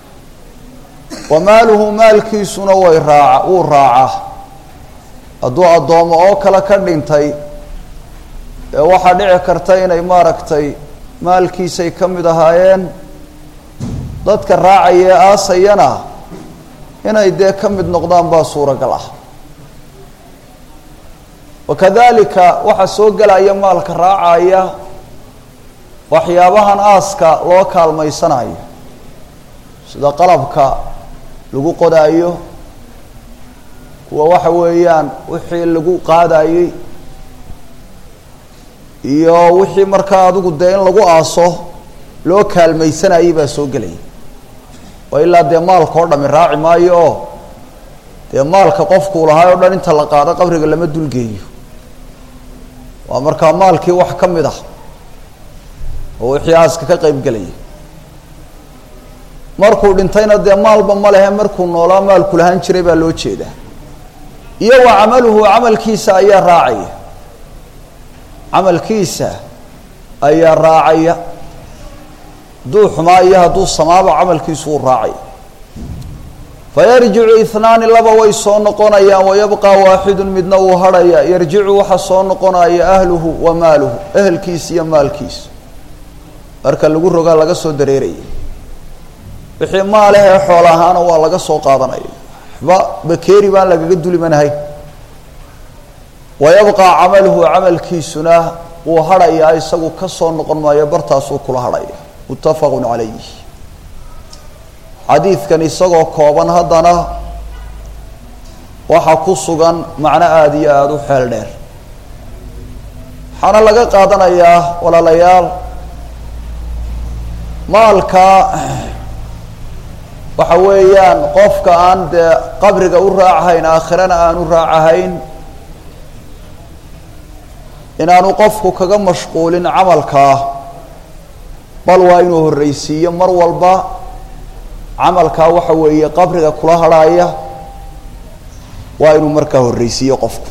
وماله مال كيسنا وين راعى وراعى الدعاء الضوم أوكلا كردينتي waxaa dhici karta inay maaragtay maalkiisay ka mid ahaayeen dadka raacaya aasayana inay dee ka mid noqdaan baa suuragal ah wakadalika waxa soo galaya maalka raacaya waxyaabahan aaska loo kaalmaysanayo sida qalabka lagu qodaayo kuwa waxa weeyaan wixii lagu qaadayay iyo wixii markaa adigu dee in lagu aaso loo kaalmaysanayay baa soo gelay oo ilaa dee maalka oo dhami raaci maayo oo dee maalka qofku lahaa oo dhan inta la qaado qabriga lama dulgeeyo waa markaa maalkii wax ka mid ah oo wixii aaska ka qayb gelaya markuu dhintayna dee maalba ma lehe markuu noolaa maalku lahaan jiray baa loo jeedaa iyo wa camaluhu camalkiisa ayaa raacaya camalkiisa ayaa raacaya hadduu xumaa iyo hadduu samaaba camalkiisu uu raacaya fayarjicu ihnaani laba way soo noqonayaan wayabqaa waaxidu midna uu hadhaya yarjicu waxa soo noqonaya ahluhu wa maaluhu ehelkiisa iyo maalkiisa marka lagu rogaa laga soo dareeraya wixii maaleh ee xoolo ahaana waa laga soo qaadanaya waxba bakeeri baan lagaga dulimanahay wayabqaa camaluhu camalkiisuna wuu hadhayaa isagu ka soo noqon maayo bartaasuu kula hadhaya muttafaqun calayh xadiidkan isagoo kooban haddana waxaa ku sugan macno aada iyo aada u xeel dheer waxaana laga qaadanayaa walaalayaal maalka waxa weeyaan qofka aan dee qabriga u raacahayn aakhirana aan u raacahayn inaanu qofku kaga mashquulin camalkaa bal waa inuu horreysiiyo mar walba camalkaa waxa weeye qabriga kula hadhaaya waa inuu markaa horreysiiyo qofku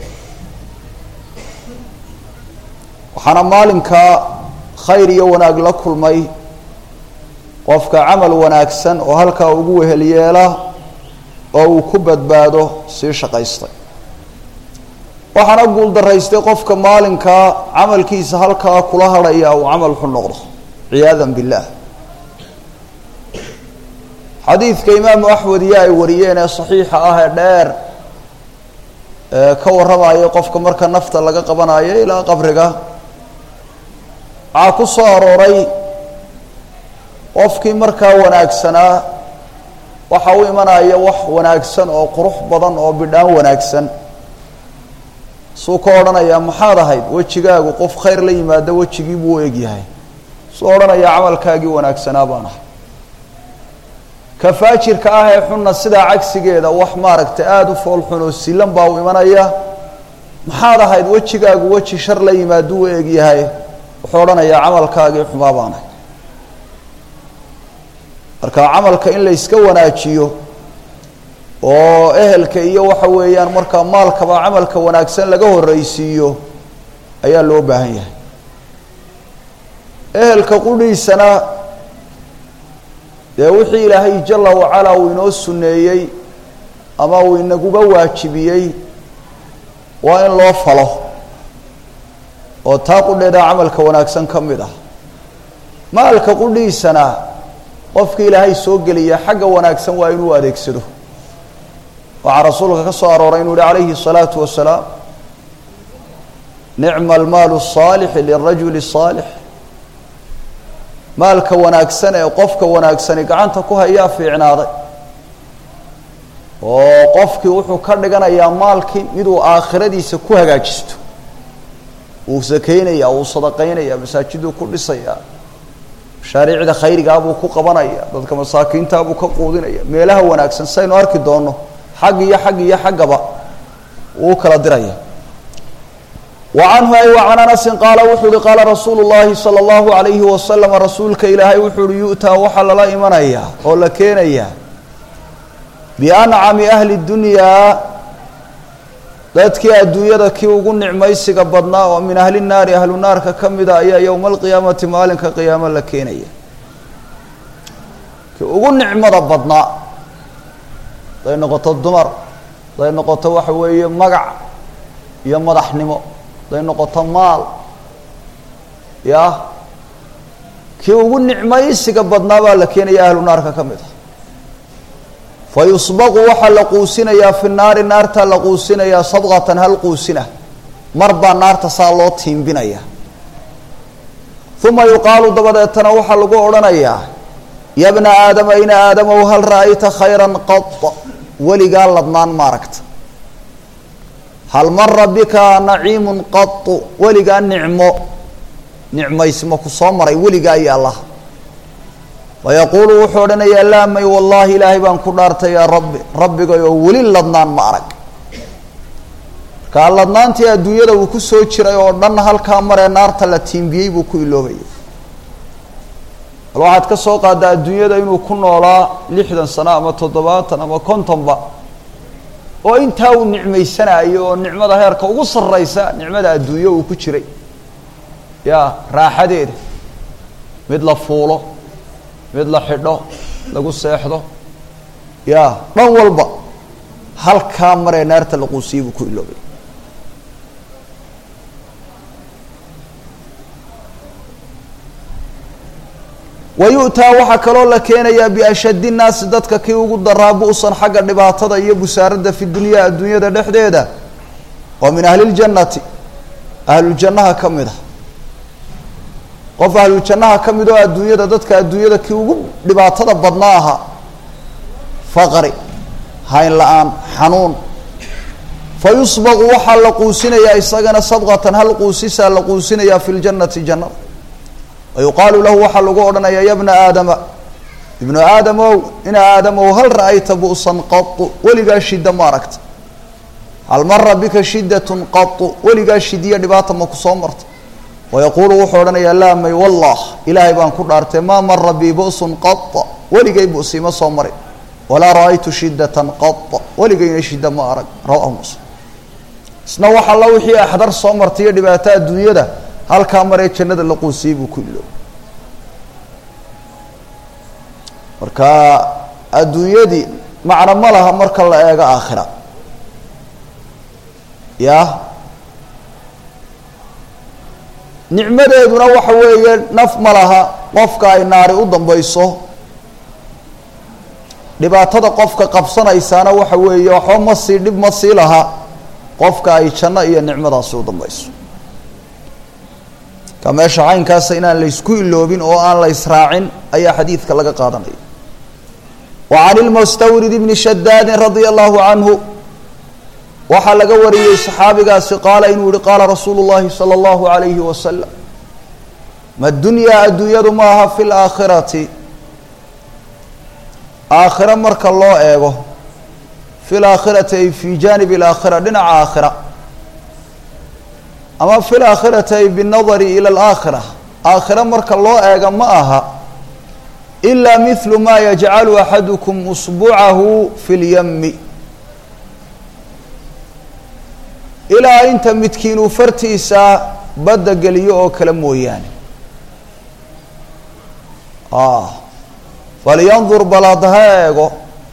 waxaana maalinkaa khayr iyo wanaag la kulmay qofka camal wanaagsan oo halkaa ugu wehel yeela oo uu ku badbaado sii shaqaystay waxaana guul daraystay qofka maalinkaa camalkiisa halkaa kula hadhaya uu camal xun noqdo ciyaadan billaah xadiidka imaamu axmed iyo ay wariyeen ee saxiixa ah ee dheer ee ka warramaya qofka marka nafta laga qabanayo ilaa qabriga waxaa ku soo arooray qofkii markaa wanaagsanaa waxa u imanaya wax wanaagsan oo qurux badan oo bidhaan wanaagsan suu ka odhanayaa maxaad ahayd wejigaagu qof khayr la yimaado wejigii buu u egyahay suu odhanayaa camalkaagii wanaagsanaa baan ahay ka faajirka ah ee xunna sidaa cagsigeeda wax maaragtay aada u fool xun oo silan baa u imanaya maxaad ahayd wejigaagu weji shar la yimaado u egyahay wuxuu odhanayaa camalkaagii xumaa baan ahay marka camalka in la iska wanaajiyo oo ehelka iyo waxa weeyaan markaa maalkaba camalka wanaagsan laga horreysiiyo ayaa loo baahan yahay ehelka qudhiisana dee wixii ilaahay jalla wacalaa uu inoo sunneeyey ama uu inaguba waajibiyey waa in loo falo oo taa qudheeda camalka wanaagsan ka mid ah maalka qudhiisana qofka ilaahay soo geliya xagga wanaagsan waa inuu adeegsado waxaa rasuulka ka soo arooray inuu yihi calayhi الsalaatu wasalaam nicma almaalu الصaalix lirajuli الصaalix maalka wanaagsan ee qofka wanaagsani gacanta ku hayaa fiicnaaday oo qofkii wuxuu ka dhiganayaa maalkii miduu aakhiradiisa ku hagaajisto uu sakaynaya uu sadaqaynaya masaajiduu ku dhisaya mashaariicda khayrigaa buu ku qabanaya dadka masaakiintaa buu ka quudinaya meelaha wanaagsan saynu arki doono xag iyo xag iyo xaggaba wuu kala diraya wa canhu ay wa can anasin qaala wuxuu uhi qaala rasuulu llaahi sala allahu alayhi wasalam rasuulka ilaahay wuxuu uhi yu'taa waxaa lala imanayaa oo la keenayaa biancami ahli dunyaa dadkii adduunyada kii ugu nicmaysiga badnaa oo min ahli naari ahlu naarka ka mida ayaa yowma alqiyaamati maalinka qiyaamo la keenaya kii ugu nicmada badnaa haday noqoto dumar haday noqoto waxa weeye magac iyo madaxnimo haday noqoto maal ya kii ugu nicmaysiga badnaa baa la keenaya ahlu naarka ka mid ah fayusbaqu waxaa la quusinayaa fi naari naartaa la quusinayaa sabqatan hal quusina mar baa naarta saa loo tiimbinaya uma yuqaalu dabadeetana waxaa lagu odhanayaa ya bna aadama ina aadamow hal ra'ayta khayran qad weligaa ladnaan maaragta hal mara bika naciimun qadu weligaa nicmo nicmaysma ku soo maray weligaa iyo allah ويقول وحورنا يا لامي والله إلهي بان كدارت يا ربي ربك ولي لدنان ما أرك قال لدنان تي الدنيا دو كسو جرى ودن هالكا مر نار تلاتين بيي بو كيلوبي الواحد كسو قاد الدنيا دا inuu ku noolaa lixdan sano ama toddobaatan ama konton ba oo inta uu nicmeysanayo oo nicmada heerka ugu sareysa nicmada adduunyo uu ku jiray ya raaxadeeda mid la fuulo mid la xidho lagu seexdo ya dhan walba halka mare naarta la quusiibo ku iloobay ويؤتى وحكلو لكينيا بأشد الناس ددك كي ugu daraabuusan xaga dhibaatada iyo busaarada fi dunya adduunyada dhexdeeda oo min ahli jannati ahli jannaha kamida qof ahli jannaha kamido adduunyada dadka adduunyada kii ugu dhibaatada badnaaha faqri hayn la'aan xanuun fayusbaq waxa la quusinaya isagana sabqatan hal quusisa la quusinaya fil jannati jannah ويقال له وحلقوا أرنا يا ابن آدم ابن آدم إن آدم هل رأيت بؤسا قط ولقى شدة ما ركت هل مر بك شدة قط ولقى شدية نبات مكسومرت ويقول وحورنا يا لامي والله إلهي بان كرارت ما مر بي بؤس قط ولقى بؤسي ما صمر ولا رأيت شدة قط ولقى شدة ما رك رواه مسلم سنوح الله وحي أحضر صمرت يا نباتات الدنيا ده هل كامرة جنة اللقوسيب كله مركا الدنيا دي معنى ما لها مركا الله إيجا آخرة يا نعمة يدنا وحوية نف ما لها قفكا النار قدام بيصه لبعتها قفكا قبصنا إنسانا وحوية وحوم مصير لب مصير لها قفكا يشنا هي نعمة رسول قدام بيصه كما شعين كاسينا ليسكوي اللوبين أو أن ليسراعين أي حديث كلاجا قادني وعن المستورد بن شداد رضي الله عنه وحلق وري الصحابي قال إنه قال رسول الله صلى الله عليه وسلم ما الدنيا الدنيا معها في الآخرة آخرة مرك الله إيغو في الآخرة في جانب الآخرة لنا آخرة أما في الآخرة بالنظر إلى الآخرة آخرة مرك الله أيضا معها إلا مثل ما يجعل أحدكم أصبعه في اليم إلى أنت متكين فرتيسا بدأ قليو كلمه يعني آه فلينظر بلادها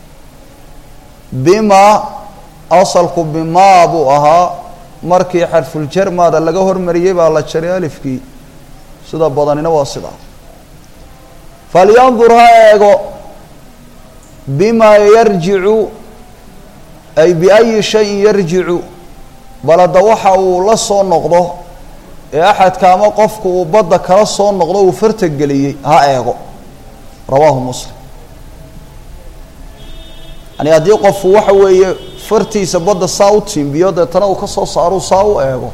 بما أصلك بما أبوها markii xarful jar maada laga hormariyay baa la jaray alifkii sida badanina waa sida falyanzur haego bima yarji'u ay bi ay shay yarji'u balada waxa uu la soo noqdo ee ahadka ama qofku uu badda kala soo noqdo uu farta galiyay ha eego rawaahu muslim ani hadii qof waxa weeye fartiisa badda sautin biyada tana uu ka soo saaro saaw eego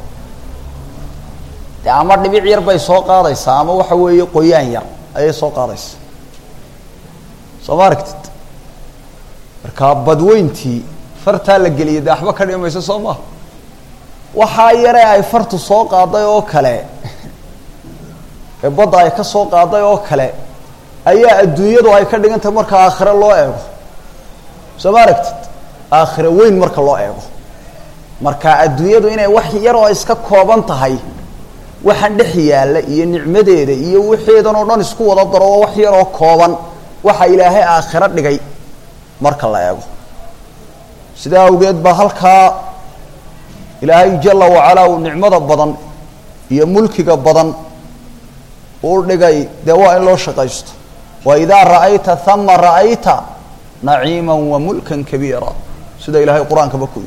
ama dhibic yar bay soo qaadaysaa ama waxa weeye qoyaan yar ay soo qaadaysaa soo maragtid marka badweyntii farta la galiyay daxba ka dhimayso Soomaa waxa yare ay fartu soo qaaday oo kale ee badda ay ka soo qaaday oo kale ayaa adduunyadu ay ka dhigantay marka aakhira loo eego soo maragtid آخر وين مرك الله أيوه مرك الدنيا دو إنه وحي يرى إسكا كوبان تهاي وحن دحيا لا ينعمة ده يوحي ده نوران إسكو وضع ضروا وحي يرى كوبان وحي إلهي آخرت لجاي مرك الله أيوه سدا وجد بهالك إلهي جل وعلا ونعمة بدن يملكك بدن ورجاي دواء الله شقيست وإذا رأيت ثم رأيت نعيما وملكا كبيرا سيدا إلهي القرآن كبكوي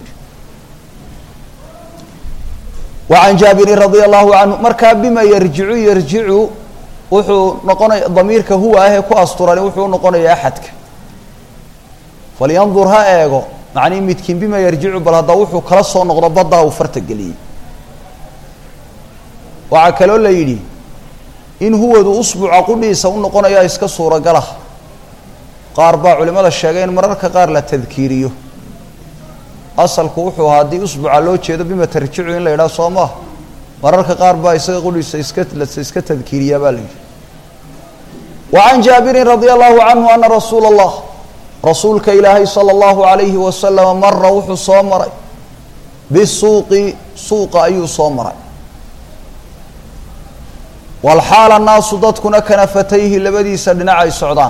وعن جابر رضي الله عنه مركب بما يرجع يرجع وحو نقنا ضميرك هو أهي كو أسطراني وحو نقنا يا أحدك فلينظر ها إيغو معني متكين بما يرجع بلا ضوحو كرسو نقنا بضا وفرت القلي وعكالو الليلي in huwadu usbuuca qudhiisa u noqonaya iska suuragala qaar baa culimada sheegay in mararka qaar la tadkiiriyo asalku wuxuu ahaa haddii usbuuca loo jeedo bima tarjicu in la yidhaha soo maa mararka qaar baa isaga qudhiisa iska iska tadkiiriyaa baa la yidhi وعن جابر رضي الله عنه أن رسول الله رسولك إلهي صلى الله عليه وسلم مر وحو صامري بالسوق سوق أي صامري والحال الناس ضدكنا كنفتيه لبدي سدنا عي سعدان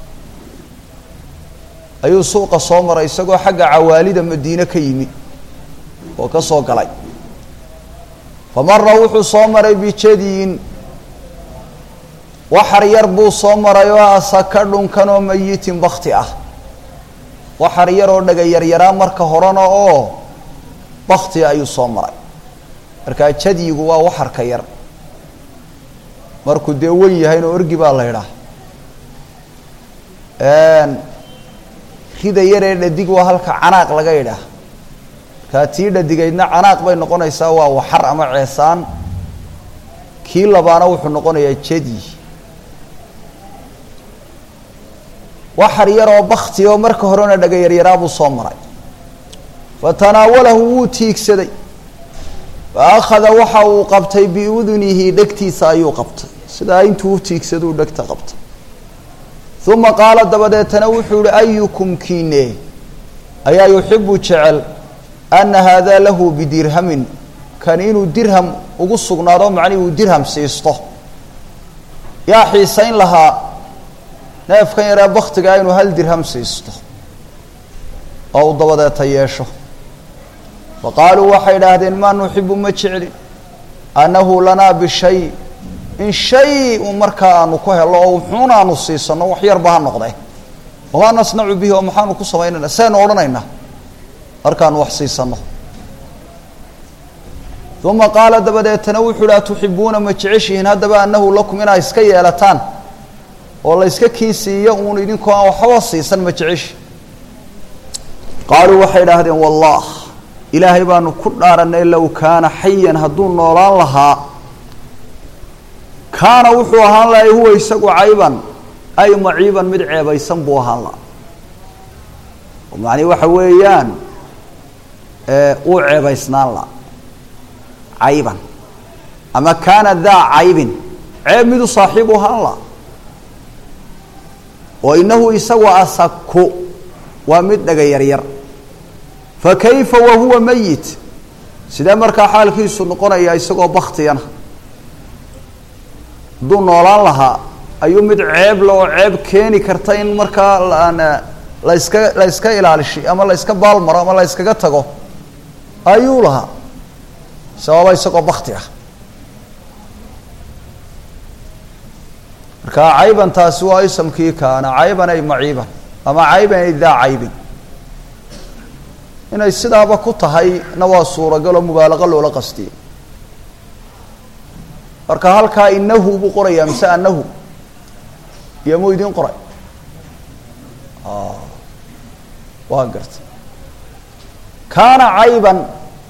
أي سوق صامري يسقوا حق عوالد مدينة كيمي وكسوق علي فمر وحو صامري بجدين waxar yar buu soo maray oo asaka dhunkanoo mayitin bakti ah waxar yar oo dhaga yaryaraa marka horena oo bakti ayuu soo maray markaa jadiigu waa waxarka yar markuu dee wen yahayna orgi baa la yidhaah rida yaree dhadig waa halka canaaq laga yidhaah markaa tii dhadigaydna canaaq bay noqonaysaa waa waxar ama ceesaan kii labaana wuxuu noqonayaa jadi waxar yar oo bakti oo marka horena dhaga yaryaraa buu soo maray fatanaawalahu wuu tiigsaday wa akhada waxa uu qabtay biudunihi dhegtiisa ayuu qabtay sidaa intuu u tiigsaduu dhegta qabtay uma qaala dabadeetana wuxuu yihi ayukum kiine ayaa yuxibu jecel ana haadaa lahu bidirhamin kan inuu dirham ugu sugnaado macnihi uu dirham siisto yaa xiisayn lahaa neefkan yaree baktigaa inuu hal dirham siisto oo u dabadeeta yeesho faqaaluu waxay idhaahdeen maa nuxibu ma jeclin annahu lanaa bishay in shay un markaa aanu ku helo oo wuxuuna aanu siisano wax yarba ha noqdee wamaa nasnacu bihi oo maxaanu ku samaynayna seenu odhanaynaa markaanu wax siisano uma qaala dabadeetana wuxuu ihi atuxibuuna ma jeceshihiin haddaba annahu lakum inaa iska yeelataan oo la iska kiisiiyo uun idinkoo aan waxba siisan ma jeceshi qaaluu waxay idhaahdeen wallah ilaahay baanu ku dhaaranay low kaana xayan hadduu noolaan lahaa kaana wuxuu ahaan lahay huwa isagu cayban ay maciiban mid ceebaysan buu ahaan lahaa macnihi waxa weeyaan uu ceebaysnaan laha cayban ama kaana daa caybin ceeb midu saaxiib u ahaan laha oo inahu isagu asaku waa mid dhaga yaryar fakayfa wahuwa mayit sidee markaa xaalkiisu noqonaya isagoo baktiyana hadduu noolaan lahaa ayuu mid ceeb le oo ceeb keeni karta in markaa la iska la iska ilaalishi ama la iska baalmaro ama la iskaga tago ayuu lahaa sababa isagoo bakti ah markaa cayban taasi waa isamkii kaana cayban ay maciiban ama cayban ay daa caybin inay sidaaba ku tahay na waa suuragaloo mubaalaqa loola qastiyey marka halkaa inahu buu qorayaa mise anahu iyo muu idiin qoray waa gartay kaana cayban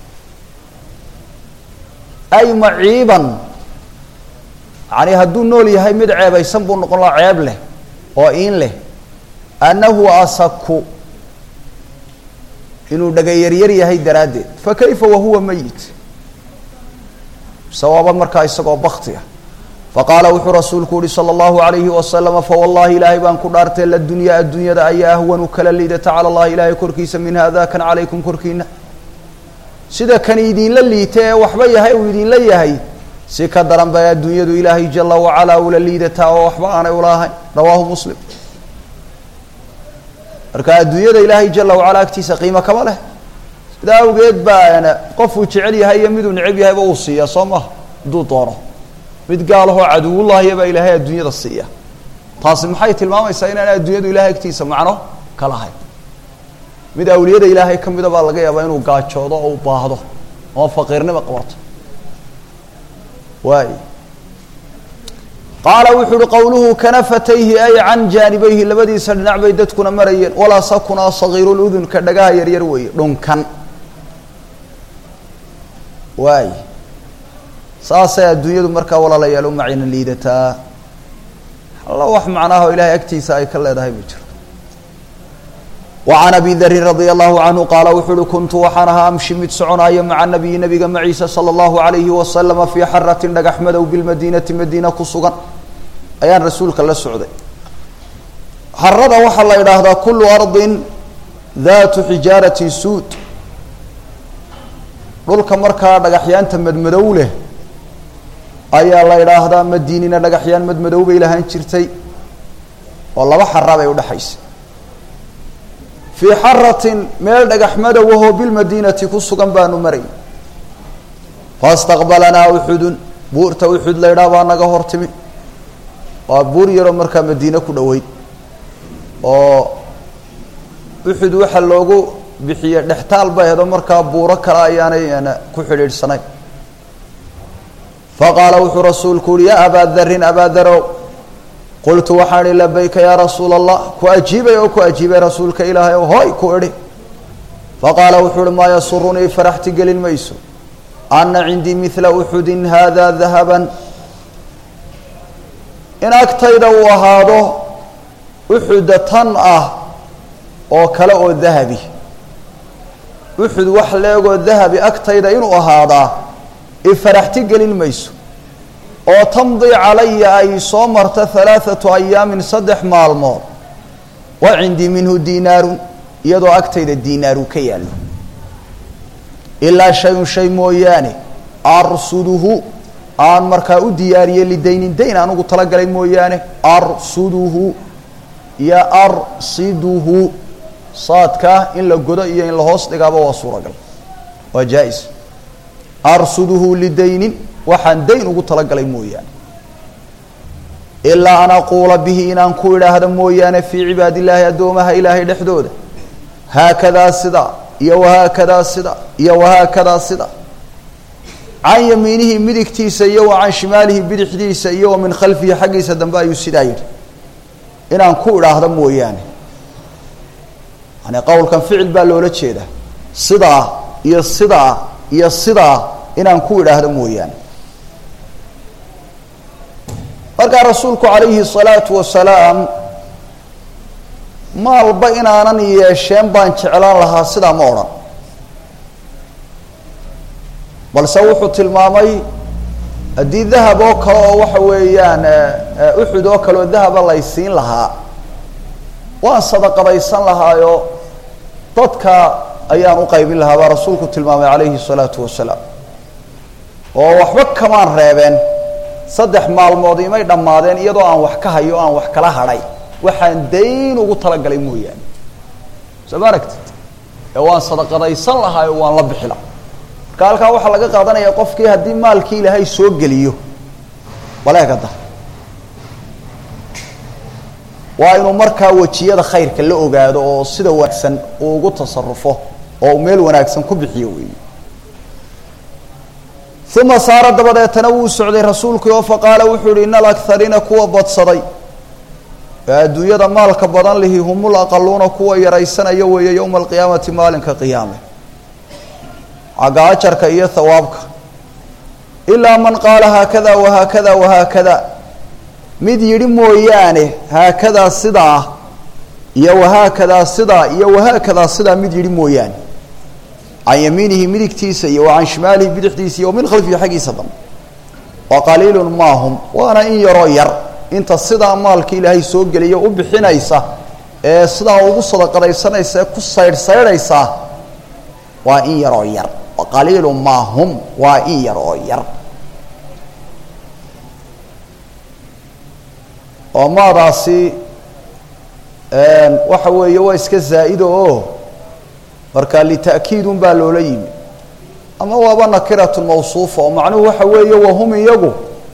ay maciiban yani hadduu nool yahay mid ceebaysan buu noqon lahaa ceeb leh oo iin leh annahu asaku inuu dhaga yaryar yahay daraaddeed fakayfa wahuwa mayit sawaaba markaa isagoo bakti ah faqaala wuxuu rasuulku uhi salى اllahu alayhi wasalama fawallahi ilaahay baan ku dhaartay ladunyaa addunyada ayaa ahwanu kala liidata cala allahi ilaahay korkiisa min hada kan calaykum korkiina sida kan idinla liita ee waxba yahay uu idinla yahay si ka daran bay adduunyadu ilaahay jala wacalaa ula liidataa oo waxba aanay ulahayn rawaahu muslim marka adduunyada ilaahay jala wacalaa agtiisa qiimo kama leh sidaa awgeed baa qofuu jecel yahay iyo miduu necab yahayba uu siiyaa soo maha hadduu doono mid gaalahoo caduwullaahiya baa ilaahay adduunyada siiya taasi maxay tilmaamaysaa inaana adduunyadu ilahay agtiisa macno ka lahayn mid awliyada ilaahay ka mida baa laga yaabaa inuu gaajoodo oo u baahdo oo faqiirnimo qabato waay qaala wuxuu uhi qawluhu kanafatayhi ay can jaanibayhi labadiisa dhinac bay dadkuna marayeen walaa sakuna sagiiru ludun ka dhagaha yaryar weeye dhunkan waay saasay adduunyadu markaa walaalayaal u macina liidataa alla wax macnaha ilaahay agtiisa ay ka leedahay ma jiro. وعن أبي ذر رضي الله عنه قال وحول كنت وحنها أمشي متسعنا مع النبي نبي معيسى صلى الله عليه وسلم في حرة لك أحمد بالمدينة مدينة كسوغا أيان رسولك الله السعودي حرد وحل إلى كل أرض ذات حجارة سود رولك مركا لك أحيان تمد مدوله أي الله إلى هذا مدينة لك أحيان مد مدوله إلى هنشرتي والله وحرد يودا حيث في حرة ميل دق أحمد وهو بالمدينة كسوغا بانو مري فاستقبلنا أحد بورت أحد ليرا وانا قهرتمي وبور يرى مركا مدينة كدوي وأحد وحل لوغو بحية نحتال بهذا مركا بورا كراياني أنا كحل السنة فقال وحو رسول كول يا أبا ذر أبا ذر قلت وحاني لبيك يا رسول الله كأجيب يا كأجيب رسولك إلهي وهاي كوري فقال وحول ما يسرني فرحت قل الميسو أن عندي مثل أحد هذا ذهبا إن أكتيد وهذا أحد طنأة وكلاء الذهبي أحد وحلاق الذهبي أكتيد إنه هذا فرحت قل الميسو وتمضي علي أي صمرت ثلاثة أيام صدح مع المال وعندي منه دينار يدو أكتيد الدينار كيال إلا شيء شيء موياني أرصده آن مركاء دياري لدين دين أنا قلت لك لي موياني أرصده يا أرصده صادك إن لقد إن لهوس لقابة وصورة وجائز أرصده لدين waxaan dayn ugu talagalay mooyaan ilaa ana qula bihi inaan ku ilaahdo mooyaan fi cibaadilaahi adoomaha ilaahay dhaxdooda haakada sida iyo haakada sida iyo haakada sida aan yamiinihi midigtiisa iyo aan shimaalihi bidixdiisa iyo min khalfihi xaqiisa dambe ayuu sidaayay inaan ku ilaahdo mooyaan ana qowlkan ficil baa loola jeeda sida iyo sida iyo sida inaan ku ilaahdo mooyaan marka rasuulku calayhi salaatu wasalaam maalba inaanan yeesheen baan jeclaan lahaa sidaa ma odhan balse wuxuu tilmaamay haddii dahab oo kale oo waxa weeyaan uxud oo kale oo dahaba laysiin lahaa waan sadaqadaysan lahaayo dadka ayaan u qaybin lahaa baa rasuulku tilmaamay calayhi salaatu wasalaam oo waxba kamaan reebeen saddex maalmood imay dhamaadeen iyadoo aan wax ka hayo aan wax kala haray waxaan dayn ugu talagalay mooyaan sabaragt ee waan sadaqadaysan lahaay waan la bixila kaalka waxa laga qaadanaya qofkii hadii maalkii ilaahay soo galiyo walaagada waa inuu markaa wajiyada khayrka la ogaado oo sida wanaagsan uu ugu tasarrufo oo meel wanaagsan ku bixiyo weey ثم صار دبده تنوو سعدي رسولك فقال وحوري ان الاكثرين كوا بدصدي ادويدا مالك بدن له هم الاقلون كوا يريسنايا ويه يوم القيامه مالك قيامه عقاجرك iyo ثوابك الا من قال هكذا وهكذا وهكذا mid yiri mooyaane هكذا sida iyo وهكذا sida iyo وهكذا sida mid yiri mooyaane عن يمينه ملكتيسا وعن شماله بدحديسا ومن خلفه حقي صدم وقليل ما هم وانا ان يرى ير انت الصدا مالك الهي سو غليا او بخينيسا ee sida ugu sadaqadaysanaysa ku sayr sayraysa waa in yar oo yar وقليل ما هم waa in yar oo yar oo maadaasi een waxa weeye waa iska zaa'ido oo marka li ta'kiidun baa loola yimi ama waaba nakiratu mawsuufa oo macnuhu waxa weeye wahum iyagu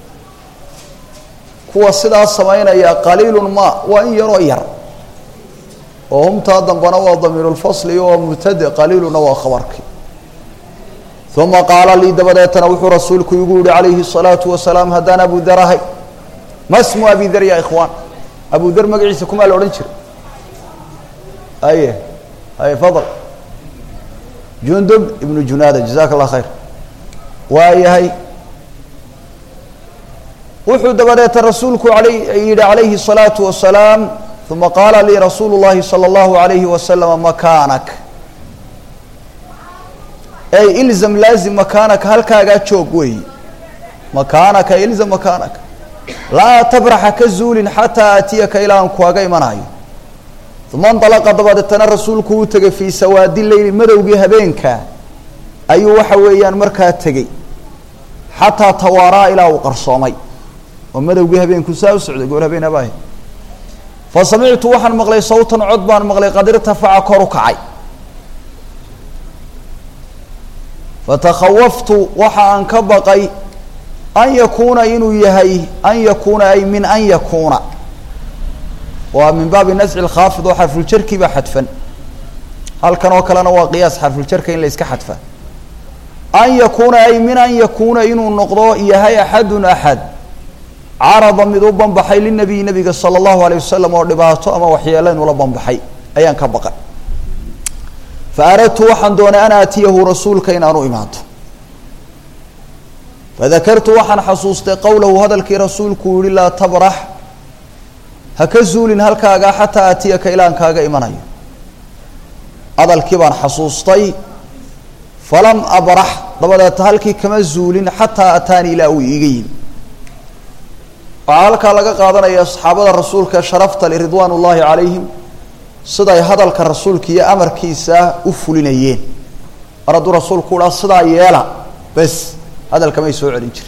kuwa sidaa sameynaya qaliilun ma waa in yaro yar oo hum taa dambana waa damiirul fasli oo mubtada qaliiluna waa khabarki thumma qaala li dabadeetana wuxuu rasuulku igu yiri calayhi salaatu wasalaam hadaan abu darahay masmu abi dar ya ikhwan abu dar magaciisa kuma la oran jiray aye aye fadal جندب ابن جنادة جزاك الله خير وايهي وحو دبدت رسولك عليه عليه الصلاة والسلام ثم قال لي رسول الله صلى الله عليه وسلم مكانك أي إلزم لازم مكانك هل كاغا شوقوي مكانك إلزم مكانك لا تبرح كزول حتى أتيك إلى أنكواغي مناي ثم انطلق دبدتنا رسولك وتغي في سواد الليل مدوغي هبينك أي وحويان مركا تغي حتى توارى إلى وقرصومي ومدوغي هبينك ساو سعود يقول هبين أباهي فسمعت وحن مغلي صوتا عضبان مغلي قدر ارتفع كركعي فتخوفت وحا أنكبقي أن يكون إنو يهي أن يكون أي من أن يكون ومن باب النزع الخافض وحرف الشرك بحتفا هل كان وكلنا وقياس حرف الشرك إن ليس كحتفا أن يكون أي من أن يكون إنو النقضاء يهي أحد أحد عرض مذوبا بحي للنبي نبي صلى الله عليه وسلم ورباطه أما وحيالين ولا بحي أيان كبقى فأردت وحن دون أن أتيه رسولك إن أنو إماته فذكرت وحن حصوصت قوله هذا الكي رسولك لا تبرح هكذول هل كاغا حتى أتيك إلى أن كاغا إيماني هذا الكبان حصوصتي فلم أبرح ضبطت هلكي كمزول حتى أتاني إلى ويجين وعلى كالغا قادنا يا أصحاب الرسول كشرفت لرضوان الله عليهم صدى هذا الرسول كي أمر كيسا أفلينيين أراد رسول كولا صدى يلا بس هذا الكما يسوع الانجر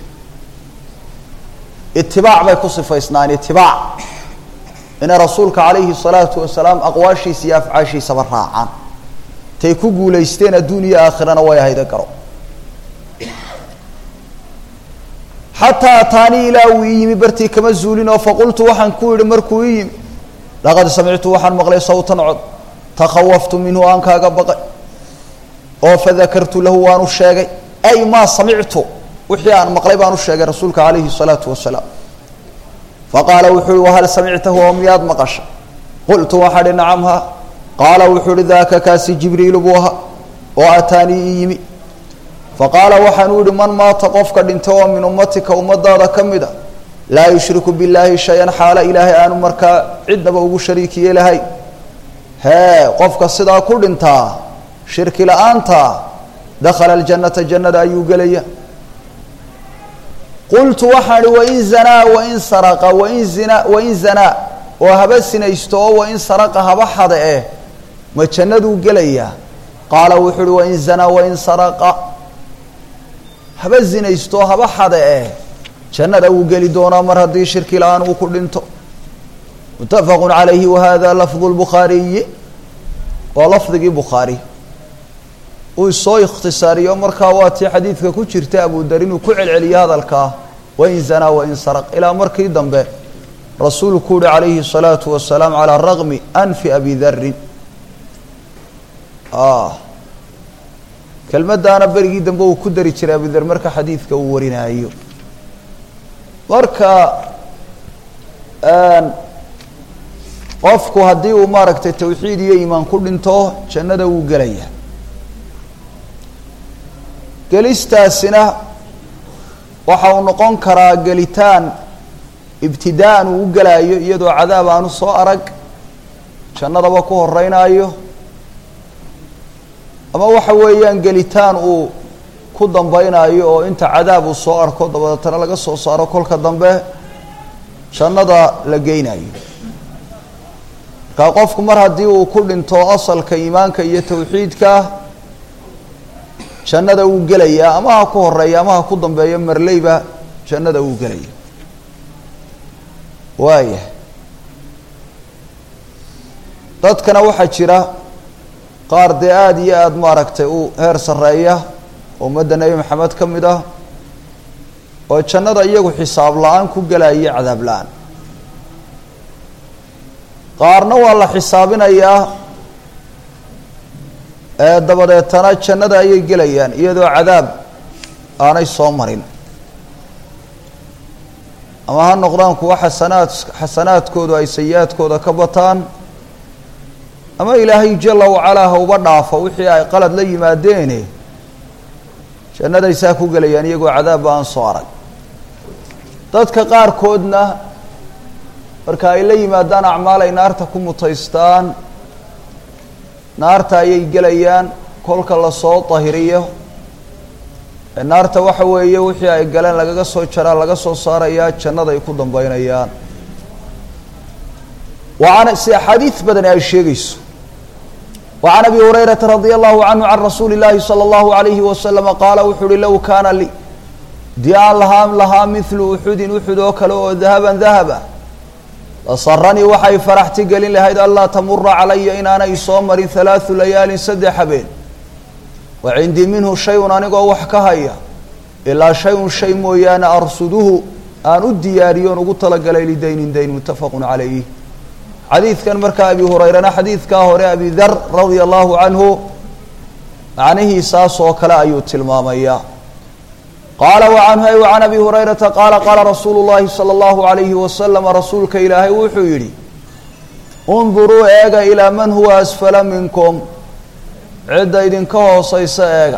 اتباع ما يقصف إسنان اتباع إن رسولك عليه الصلاة والسلام أقواشي سياف عاشي سبر راعان تيكوغو ليستين الدنيا آخرنا ويا هيدا كرو حتى أتاني إلى ويمي برتي كمزولين فقلت وحن كوير مركويم لقد سمعت وحن مغلي صوتا عد تخوفت منه أنك أقبقى فذكرت له وأن الشاقي أي ما سمعت وحيان مغلي بأن الشاقي رسولك عليه الصلاة والسلام فقال وحول وهل سمعته ومياد مقش قلت وحد نعمها قال وحول ذاك كاسي جبريل بوها وأتاني إيمي فقال وحنود من ما تقفك دنتوا من أمتك ومدار كمدا لا يشرك بالله شيئا حال إلهي آن مركا عدنا بأبو شريكي إلهي ها قفك الصدا كل انتا شرك لأنتا دخل الجنة جنة أيوك لي قلت وحن وإن زنا وإن سرق وإن زنا وإن زنا وهبسنا يستوى وإن سرق هبحض إيه ما تشندوا قليا قال وحن وإن زنا وإن سرق هبزنا يستوى هبحض إيه جنة وقلي دونا مرهدي شرك الآن وكل انتو متفق عليه وهذا لفظ البخاري ولفظ البخاري ويصوي اختصاري ومركاواتي حديثك كجرت أبو درين وكعل علي هذا الكاه وإن زنا وإن سرق إلى مركي دنبه رسول كود عليه الصلاة والسلام على الرغم أنف أبي ذر آه كلمة دانا برقي دنبه وكدري ترى أبي ذر مركا حديثك وورنا أيوه مركا آن qofku hadii uu maaragtay tawxiid iyo iimaan ku dhinto jannada uu galaya galistaasina waxa uu noqon karaa galitaan ibtidaan uu galayo iyadoo cadaab aanu soo arag jannadaba ku horeynayo ama waxa weeyaan galitaan uu ku dambaynayo oo inta cadaab uu soo arko dabadana laga soo saaro kolka dambe jannada la geynayo ka qofku mar hadii uu ku dhinto asalka iimaanka iyo tawxiidka jannada uu galaya ama ku horeeya ama ku dambeeyo marleyba jannada uu galaya waaya dadkana waxa jira qaar aad iyo aad maaragtay uu heer sareeya oo ummadda Nabi Maxamed kamid ah oo jannada iyagu xisaab la'aan ku galaya cadaab la'aan qaarna waa la xisaabinayaa ee dabadeetana jannada ayay gelayaan iyadoo cadaab aanay soo marin ama ha noqdaan kuwa xasanaad xasanaadkoodu ay sayi'aadkooda ka bataan ama ilaahay jalla wa ala ha uba dhaafo wixii ay qalad la yimaadeen jannada ay saa ku gelayaan iyagoo cadaab aan soo arag dadka qaarkoodna marka ay la yimaadaan acmaal ay naarta ku mutaystaan naarta ayay gelayaan kolka la soo tahiriyo naarta waxa weeye wixii ay galeen lagaga soo jaraa laga soo saarayaa jannada ay ku dambeynayaan وعن حديث بدن أي شيء وعن أبي هريرة رضي الله عنه عن رسول الله صلى الله عليه وسلم قال وحد لو كان لي ديال لها لها مثل أحد أحد وكلو ذهبا ذهبا لصرني وحي فرحت قال لهذا الله تمر علي إن أنا يصومر ثلاث ليال سد حبين وعندي منه شيء أنا وحكهيا إلا شيء شيء مويانا أرصده أن الدياريون وقلت لك لي دين دين متفق عليه حديث كان مركا أبي هريرة حديث كهوري أبي ذر رضي الله عنه عنه ساس وكلا أيوت المامية قال وعنه وعن أبي هريرة قال قال رسول الله صلى الله عليه وسلم رسولك إلهي وحيري انظروا إيغا إلى من هو أسفل منكم عدة إذن كهوصيس إيغا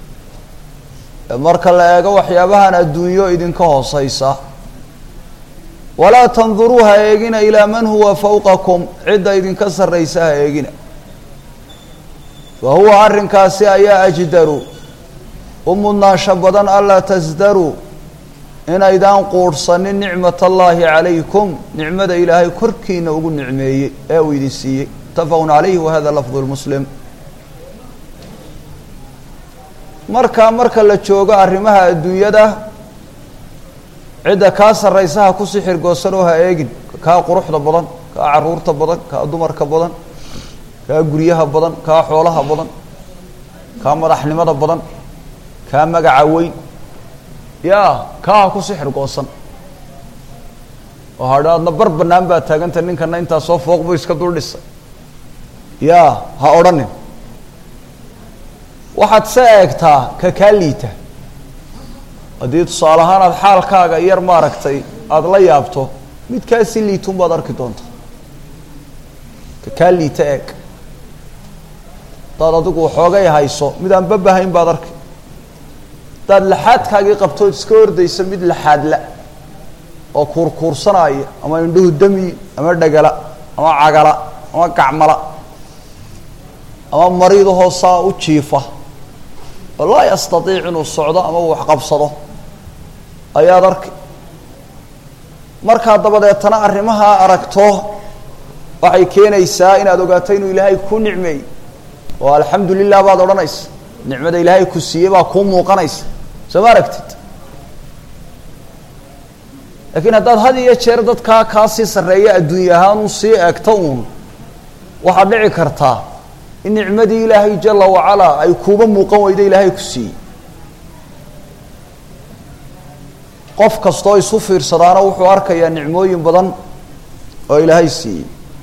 مركا لإيغا وحيابها الدنيا إذن كهوصيس ولا تنظروها إيغنا إلى من هو فوقكم عدة إذن كسر ريسها إيغنا وهو عرن كاسي أيا أجدروا أمنا شبضا ألا تزدروا إن إذا قرصن نعمة الله عليكم نعمة إلهي كركين وقل نعمي أو يدسي اتفقون عليه وهذا لفظ المسلم مركا مركا لتشوغا أرمها الدنيا ده عدة كاسر رئيسها كسحر قوسروها ايجن كا قروح بدن كا عرور بدن كا دمر بدن كا غريها بدن كا خولها بدن كا مدحنimada بدن كا مغعوين يا كا كسحر قوسن وهادنا بر بنان با تاغنta ninkana inta soo fooqbo iska dul dhisay ya ha oranin waxaad saagtaa ka kaliita hadii tusaalahaan aad xaalkaaga yar maaragtay aad la yaabto mid ka si liitun baad arki doonto ka kaliita eeg dad adigu xoogay hayso mid aan babahayn baad arki dad laxaadkaaga qabto iska ordaysa mid laxaad la oo kurkursanaya ama indhuhu dami ama dhagala ama cagala ama gacmala ama mariido hoosa u jiifa والله يستطيع إنه الصعداء أما هو حقبصده أيها ذرك مركا دبدا يتنعرمها أركته وحي كينا يسائنا دوقاتين إلهي كون نعمي والحمد لله بعد رنيس نعمة إلهي كسيبا كون موقنيس سماركتت لكن هذا هذه يشيردت كا كاسي سرية الدنيا هانو سي أكتون وحبعي كرتا النعمة إلهي جل وعلا أي كوبا موقوة إذا إلهي كسي قف كستوي صفر صدانا وحو أركا يا نعموين بدن وإلهي سي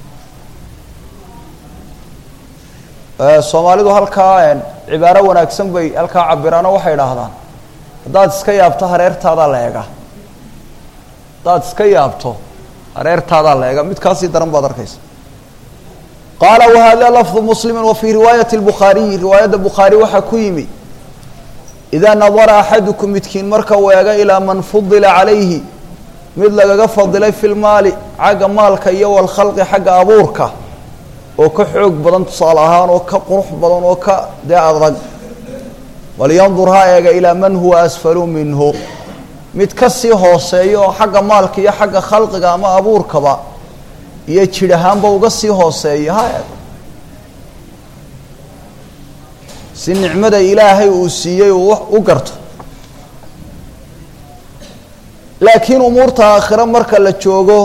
الصومالي دو هالكا عبارة وناكسن بي هالكا عبرانا وحي لهدان داد سكي يابتا هريرتا دا لأيغا داد سكي يابتا هريرتا دا لأيغا متكاسي درن بادر كيس قال وهذا لفظ مسلم وفي رواية البخاري رواية البخاري وحكيمي إذا نظر أحدكم متكين مركا ويقى إلى من فضل عليه مثل فضل في المال عق مالك يو الخلق حق أبورك وكحوق بدن تصالحان وكقرح بدن وكداء الرق ولينظر هاي إلى من هو أسفل منه متكسي هوسي حق مالك يا حق خلقك أما أبورك با iyo jirahaanba uga sii hooseeyahay si nicmada ilaahay uu siiyay u garto laakiin umurta aakhira marka la joogo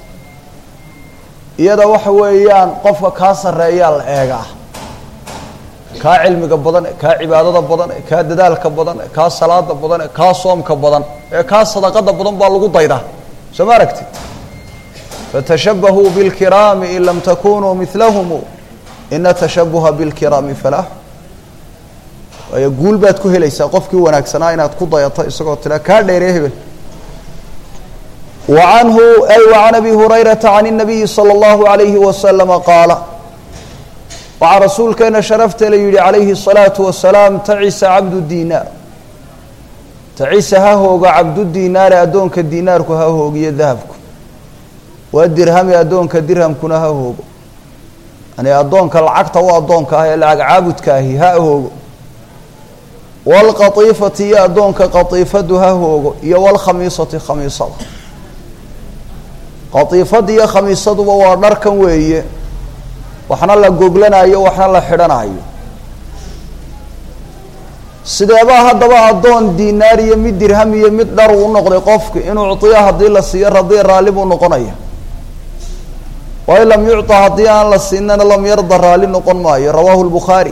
iyada waxa weeyaan qofka ka sareeya la eega ka cilmiga badan ka cibaadada badan ka dadaalka badan ka salaada badan ka soomka badan ee ka sadaqada badan baa lagu daydaa soo aragtid فتشبهوا بالكرام إن لم تكونوا مثلهم إن تشبه بالكرام فلا ويقول باتكو هليسا قفك وناكسنا إنها تقضى يطيسك لا كان يريهبل وعنه أي وعن أبي هريرة عن النبي صلى الله عليه وسلم قال وعن رسول كان شرفت لي عليه الصلاة والسلام تعس عبد الدينار تعيسها هو عبد الدينار أدونك الدينار كها هو يذهبك والدرهم أدونك الدرهم كنا هو أنا أدونك العقد وأدونك هاي العقابد كاهي ها هو والقطيفة هي أدونك قطيفتها هو يا والخميصة خميصة قطيفة هي خميصة ووارنركا وهي وحنا لا جوجلنا أيه وحنا لا حرنا أيه سيدابا هذا أدون دينار يمد درهم يمد دار ونقل قفك إنه عطيها هذه السيارة هذه الرالب ونقنية وإن لم يعطى هذه السنة لم يرضى الرالب نقن ماي رواه البخاري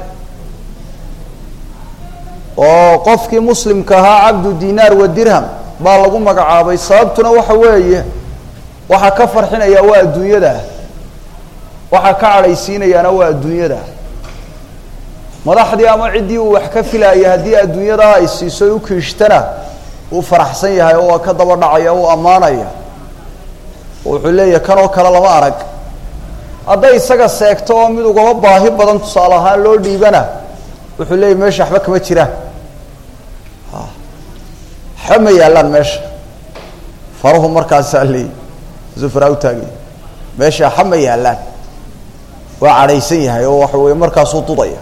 وقفك مسلم كها عبد الدينار والدرهم بالغوا مقعابي صابتنا وحويه waxa ka farxinaya waa adduunyada waxa ka calaysiinayana waa adduunyada madaxdii ama cidii uu wax ka filaayay hadii adduunyada ay siiso u kiishtana uu faraxsan yahay oo ka daba dhacaya oo amaanaya wuxuu leeyahay kan oo kala lama arag haday isaga seegto oo mid uga baahi badan tusaalahaan loo dhiibana wuxuu leeyahay meesha waxba kama jiraan ha xama yaalan meesha faruhu markaas salii زفراو تاغي ماشي حما يالان وعريسن yahay oo waxa weey markaas uu tudaya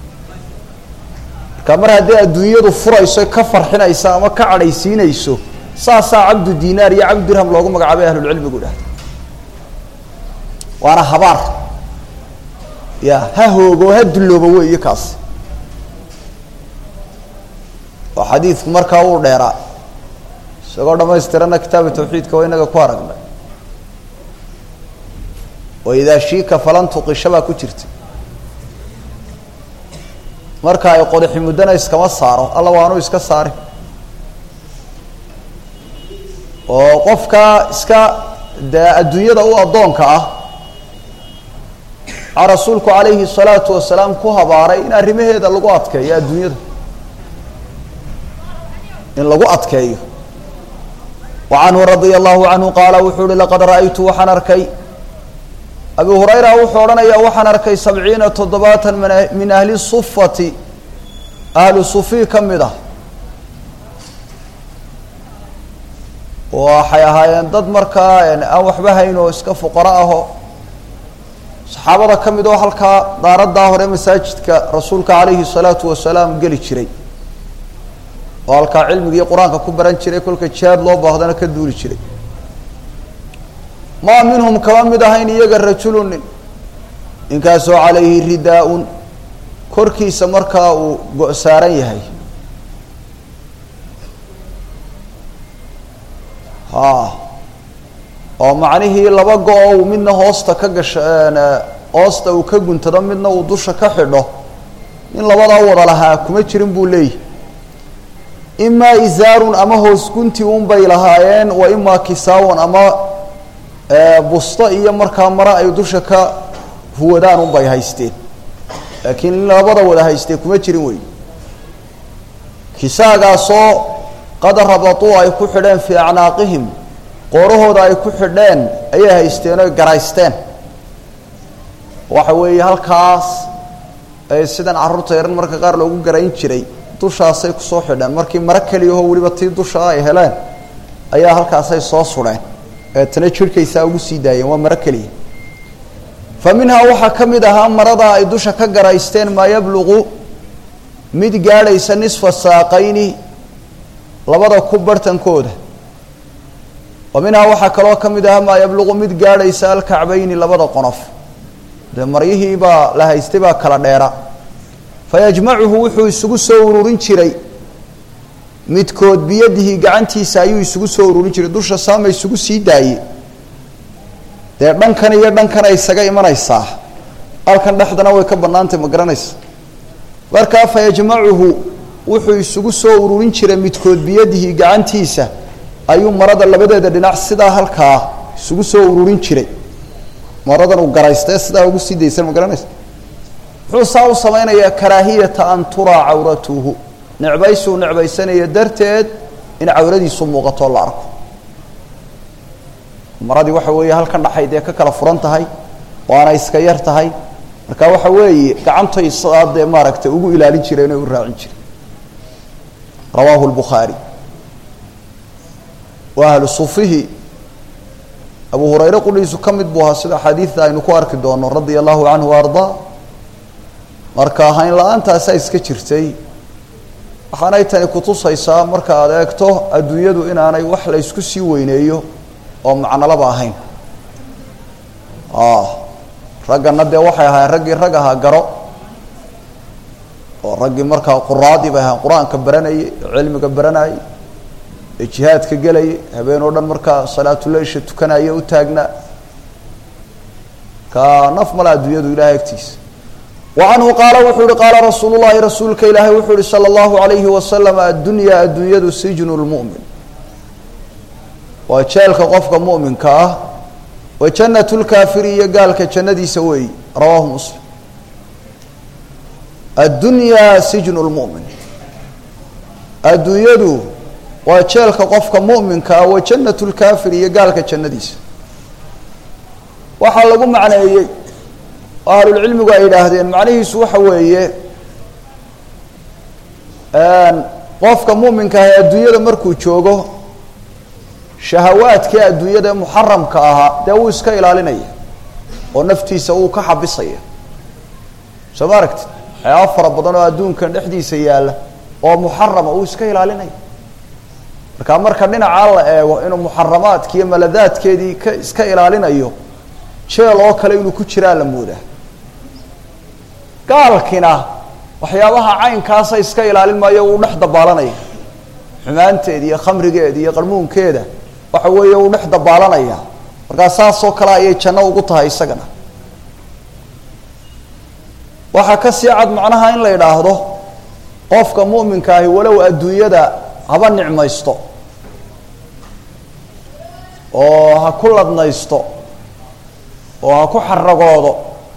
kamar hadii adduunyadu furayso ka farxinaysa ama ka careysiinayso saasa abdu dinar iyo abdu dirham loogu magacaabay ahlul cilmi gudaha waana habar ya ha hoogo hadloobo weey kaas wa hadith markaa uu dheeraa isagoo dhameystirana kitaab tawxiidka waa inaga ku aragnay وإذا شيك فلن تقشبا كجرت marka ay qodax mudana iskama saaro alla waanu iska saare oo qofka iska adduunyada u adoonka ah rasuulku alayhi salatu wasalaam ku habaaray in arimaheeda lagu adkeeyo adduunyada in lagu adkeeyo wa anhu radiyallahu anhu qala wuxuu laqad ra'aytu wa hanarkay أبو هريرة وحورنا يا وحنا ركي سبعين تضباطا من أهل الصفة أهل الصفي كم ده وحيا هاي ضد مركا يعني أو حبها إنه إسك فقراءه صحابة كم ده حلقة دار الظاهر مساجد كرسولك عليه الصلاة والسلام قال شري وحلقة علم جي قرآن كبران شري كل كتشاب لو بهذا كدور شري ما منهم كمان مدهين يجر رجل إن كاسوا عليه رداء كركي سمركا وقساري هاي ها ومعنيه لبقى ومنه هوستا كجش أنا هوستا وكجن ترى منه ودش كحده إن لبضع ورا لها كمتشرين بولي إما إزار أما هوس كنت يوم بيلهاين وإما كساو أما بوسطة إيا مركا مرا أي دوشكا هو دان باي هايستين لكن لا بد ولا هايستين كما جيرين وي كيساغا سو قد ربطوا أي كخدين في أعناقهم قورهودا أي كخدين أي هايستين أي غرايستين waxa weey halkaas ay sidan carruurta yaran marka qaar loogu garayn jiray dushaasay ku soo xidhaan markii mara kaliyo waliba tii dusha ay heleen ayaa halkaas ay soo sureen تنا شركيسا ugu sii daayeen waa mara kaliya faminha waxa kamidaha marada ay dusha ka garaysteen ma yabluqu mid gaadhaysa nisfa saaqayni labada ku bartankooda waminha waxa kale oo kamidaha ma yabluqu mid gaadhaysa alkacbayni labada qonof de marihi ba la haystay ba kala dheera fayajma'uhu wuxuu isugu soo ururin jiray midkood biyadihi gacantiisa ayuu isugu soo ururin jiray dusha saamay isugu sii daayay de dhankan iyo dhankan ay isaga imanaysaa halkan dhaxdana way ka banaantay ma garanaysa marka fayajma'uhu wuxuu isugu soo ururin jiray midkood biyadihi gacantiisa ayuu marada labadeeda dhinac sida halka isugu soo ururin jiray maradan uu garaystay sida ugu sii deeysan ma garanaysa wuxuu saa u sameeynaya karaahiyata an tura awratuhu نعبيسو نعبيسان يدرتد إن عورتي سموقة الله أركو مرادي وحوي هل كان حيدي ككلا فرنت هاي وأنا إسكيرت هاي مركا وحوي كعنتي الصاد ماركت وجو إلى لينشرين والراعنشر رواه البخاري وأهل صفه أبو هريرة قل سكمت بها سيدة حديثة إنه كوارك دون رضي الله عنه وأرضاه marka hayn la'aanta asay iska jirtay waxaanay tani ku tusaysaa marka aad eegto adduunyadu inaanay wax la isku sii weyneeyo oo macna laba ahayn ah ragana de waxay ahaayeen ragii ragaha garo oo ragii marka quraadi baa quraanka baranay cilmiga baranay jihaadka galay habeen oo dhan marka salaatu leesha tukanaya u taagna ka naf mala adduunyadu ilaahay agtiisa وعنه قال وحور قال رسول الله رسولك إلهي وحور صلى الله عليه وسلم الدنيا الدنيا سجن المؤمن وشالك قفك مؤمن كاه وجنة الكافرية قال كجنة سوي رواه مسلم الدنيا سجن المؤمن الدنيا وشالك قفك مؤمن كاه وجنة الكافرية قال كجنة وحلقوا معنا إيه أهل العلم قايل هذين معنيه سوى حويه أن قفك مؤمن كه الدنيا مركو تشوجه شهوات كه الدنيا محرم كها دوس كإلى لني ونفتي سووا كحبصية سباركت أفر بدنا الدون كان إحدي سيال ومحرم أوس كإلى لني كان مركبنا على وإنه محرمات كي ملذات كذي كإلى لني شيء الله كلينو كشرا لموده قال كنا وحيابها عين كاسة إسكاي لعلم ما يونحد بالاني حمانتي دي خمرجي دي قرمون كده وحوي يونحد بالاني رقصاص وكلا يجنا وقطها يسجنا وحكسي عد معناها إن لا يراهده قفك مؤمن كاهي ولو الدنيا ده هذا النعمة يستو وهكل أدنى يستو وهكو حرقوضو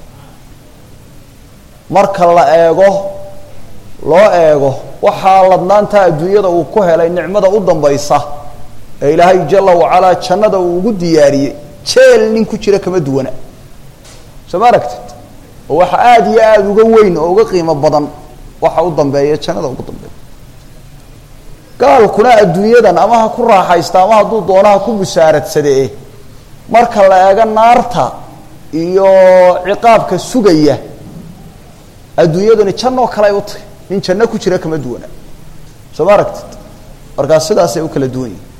marka la eego loo eego waxa ladnaanta adduunyada uu ku helay nicmada u dambaysa ee Ilaahay jalla wa ala jannada uu ugu diyaariyay jeel nin ku jira kama duwana samaragtid waxa aad iyo aad uga weyn oo uga qiimo badan waxa u dambeeya jannada ugu dambeeya qaal kuna adduunyadan ama ha ku raaxaysta ama haduu doonaha ku busaaradsade marka la eego naarta iyo ciqaabka sugaya adduunyadani janno kale ay u tahay in janno ku jira kama duwana samaragtid marka sidaas ay u kala duwan yihiin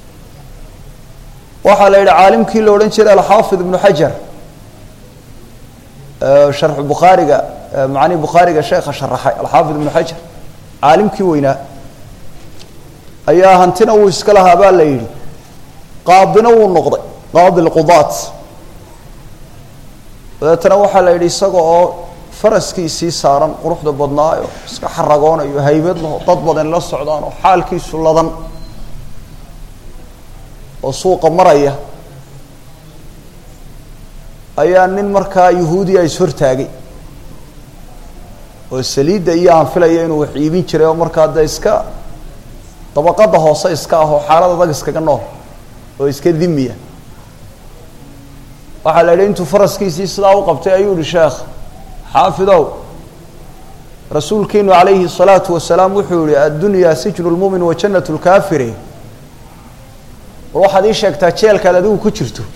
waxa la yiraahdaa caalimkii la oran jiray al-Haafid ibn Hajar sharh Bukhariga macni Bukhariga sheekha sharaxay al-Haafid ibn Hajar caalimkii weyna ayaa hantina uu iska lahaa baa la yiri qaadina uu noqday qaadi al-qudaat wadana waxa la yiri isagoo faraskiisii saaran quruxda badnaayo iska xaragoonayo haybad leh dad badan la socdaan oo xaalkiisu ladan oo suuqa maraya ayaa nin markaa yahuudi ay hortaagay oo saliida iyo aan filayo inuu wax iibin jiray oo markaa da iska dabaqada hoose iska ah oo xaalada dag iskaga nool oo iska dimiya waxa la yiri intuu faraskiisii sidaa u qabtay ayuu yiri sheekh حافظوا رسول كينو عليه الصلاة والسلام وحوري الدنيا سجن المؤمن وجنة الكافر روح هذه شيء تشيل كذا دو كشرته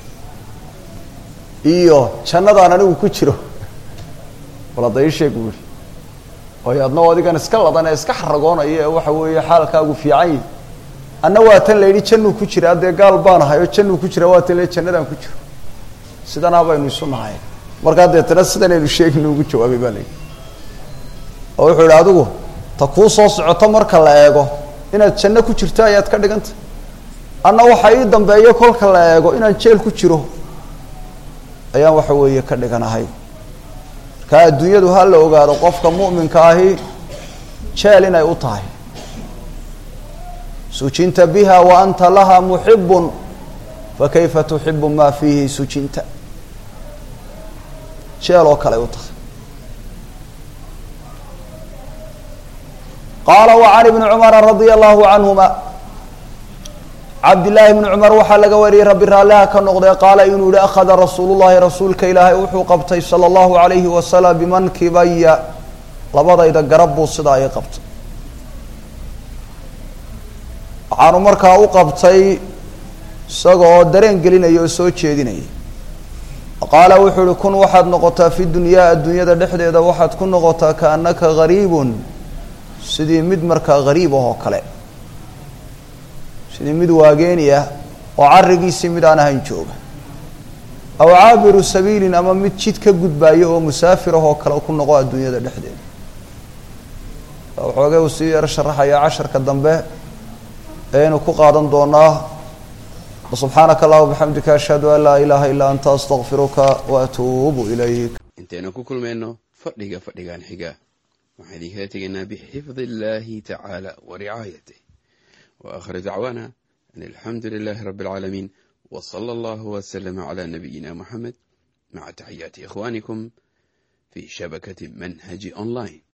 إيوه جنة أنا دو كشره ولا ضيع شيء يقول ويا أدنى وادي كان سكال أنا إسكحر رجعنا إيه وحوي حال كأجو في عين أنا وقتن ليدي جنة كشره هذا قال بانا هاي جنة كشره وقتن ليدي جنة دام كشره سيدنا أبا ينسون هاي markaad tirasidana inuu sheegin ugu jawaabay balay oo wuxuu raadigu ta ku soo socoto marka la eego inaad janno ku jirto ayaad ka dhiganta anna waxa ii dambeeyo kolka la eego inaan jeel ku jiro ayaan waxa weeye ka dhiganahay ka adduunyadu hal la ogaado qofka muuminka ahi jeel inay u tahay sujinta biha wa anta laha muhibbun fa kayfa tuhibbu ma fihi sujinta شيلو كلا يوتخ قال وعن ابن عمر رضي الله عنهما عبد الله بن عمر وحلق وري رب الله كنقضي قال إنه لأخذ رسول الله رسولك إلهي وحو قبطي صلى الله عليه وسلم بمنكبي لبضا إذا قربوا الصداء قبط waxaanu markaa u qabtay isagoo dareen gelinaya oo soo jeedinaya qaala wuxuu uhi kun waxaad noqotaa fi dunyaa adduunyada dhexdeeda waxaad ku noqotaa kaannaka gariibun sidii mid markaa gariib ahoo kale sidii mid waageeni ah oo carrigiisii mid aan ahayn jooga aw caabiru sabiilin ama mid jid ka gudbaayo oo musaafir ahoo kale ku noqo adduunyada dhexdeeda waxoogay uu sii yaro sharaxayaa casharka dambe ayaynu ku qaadan doonaa subxaanaka allah wabixamdika ashhadu an laa ilaaha illaa anta astaqfiruka wa atuubu ilayk intaynu ku kulmayno fadhiga fadhigan xiga waxaan idinkala tegaynaa bixifdi illaahi tacaala wa ricaayatih wa aakhiru dacwaana an alxamdu lilaahi rabbi alcaalamiin wa sala allahu wasalama calaa nabiyina moxamed maca taxiyaati ikhwaanikum fi shabakati manhaji online.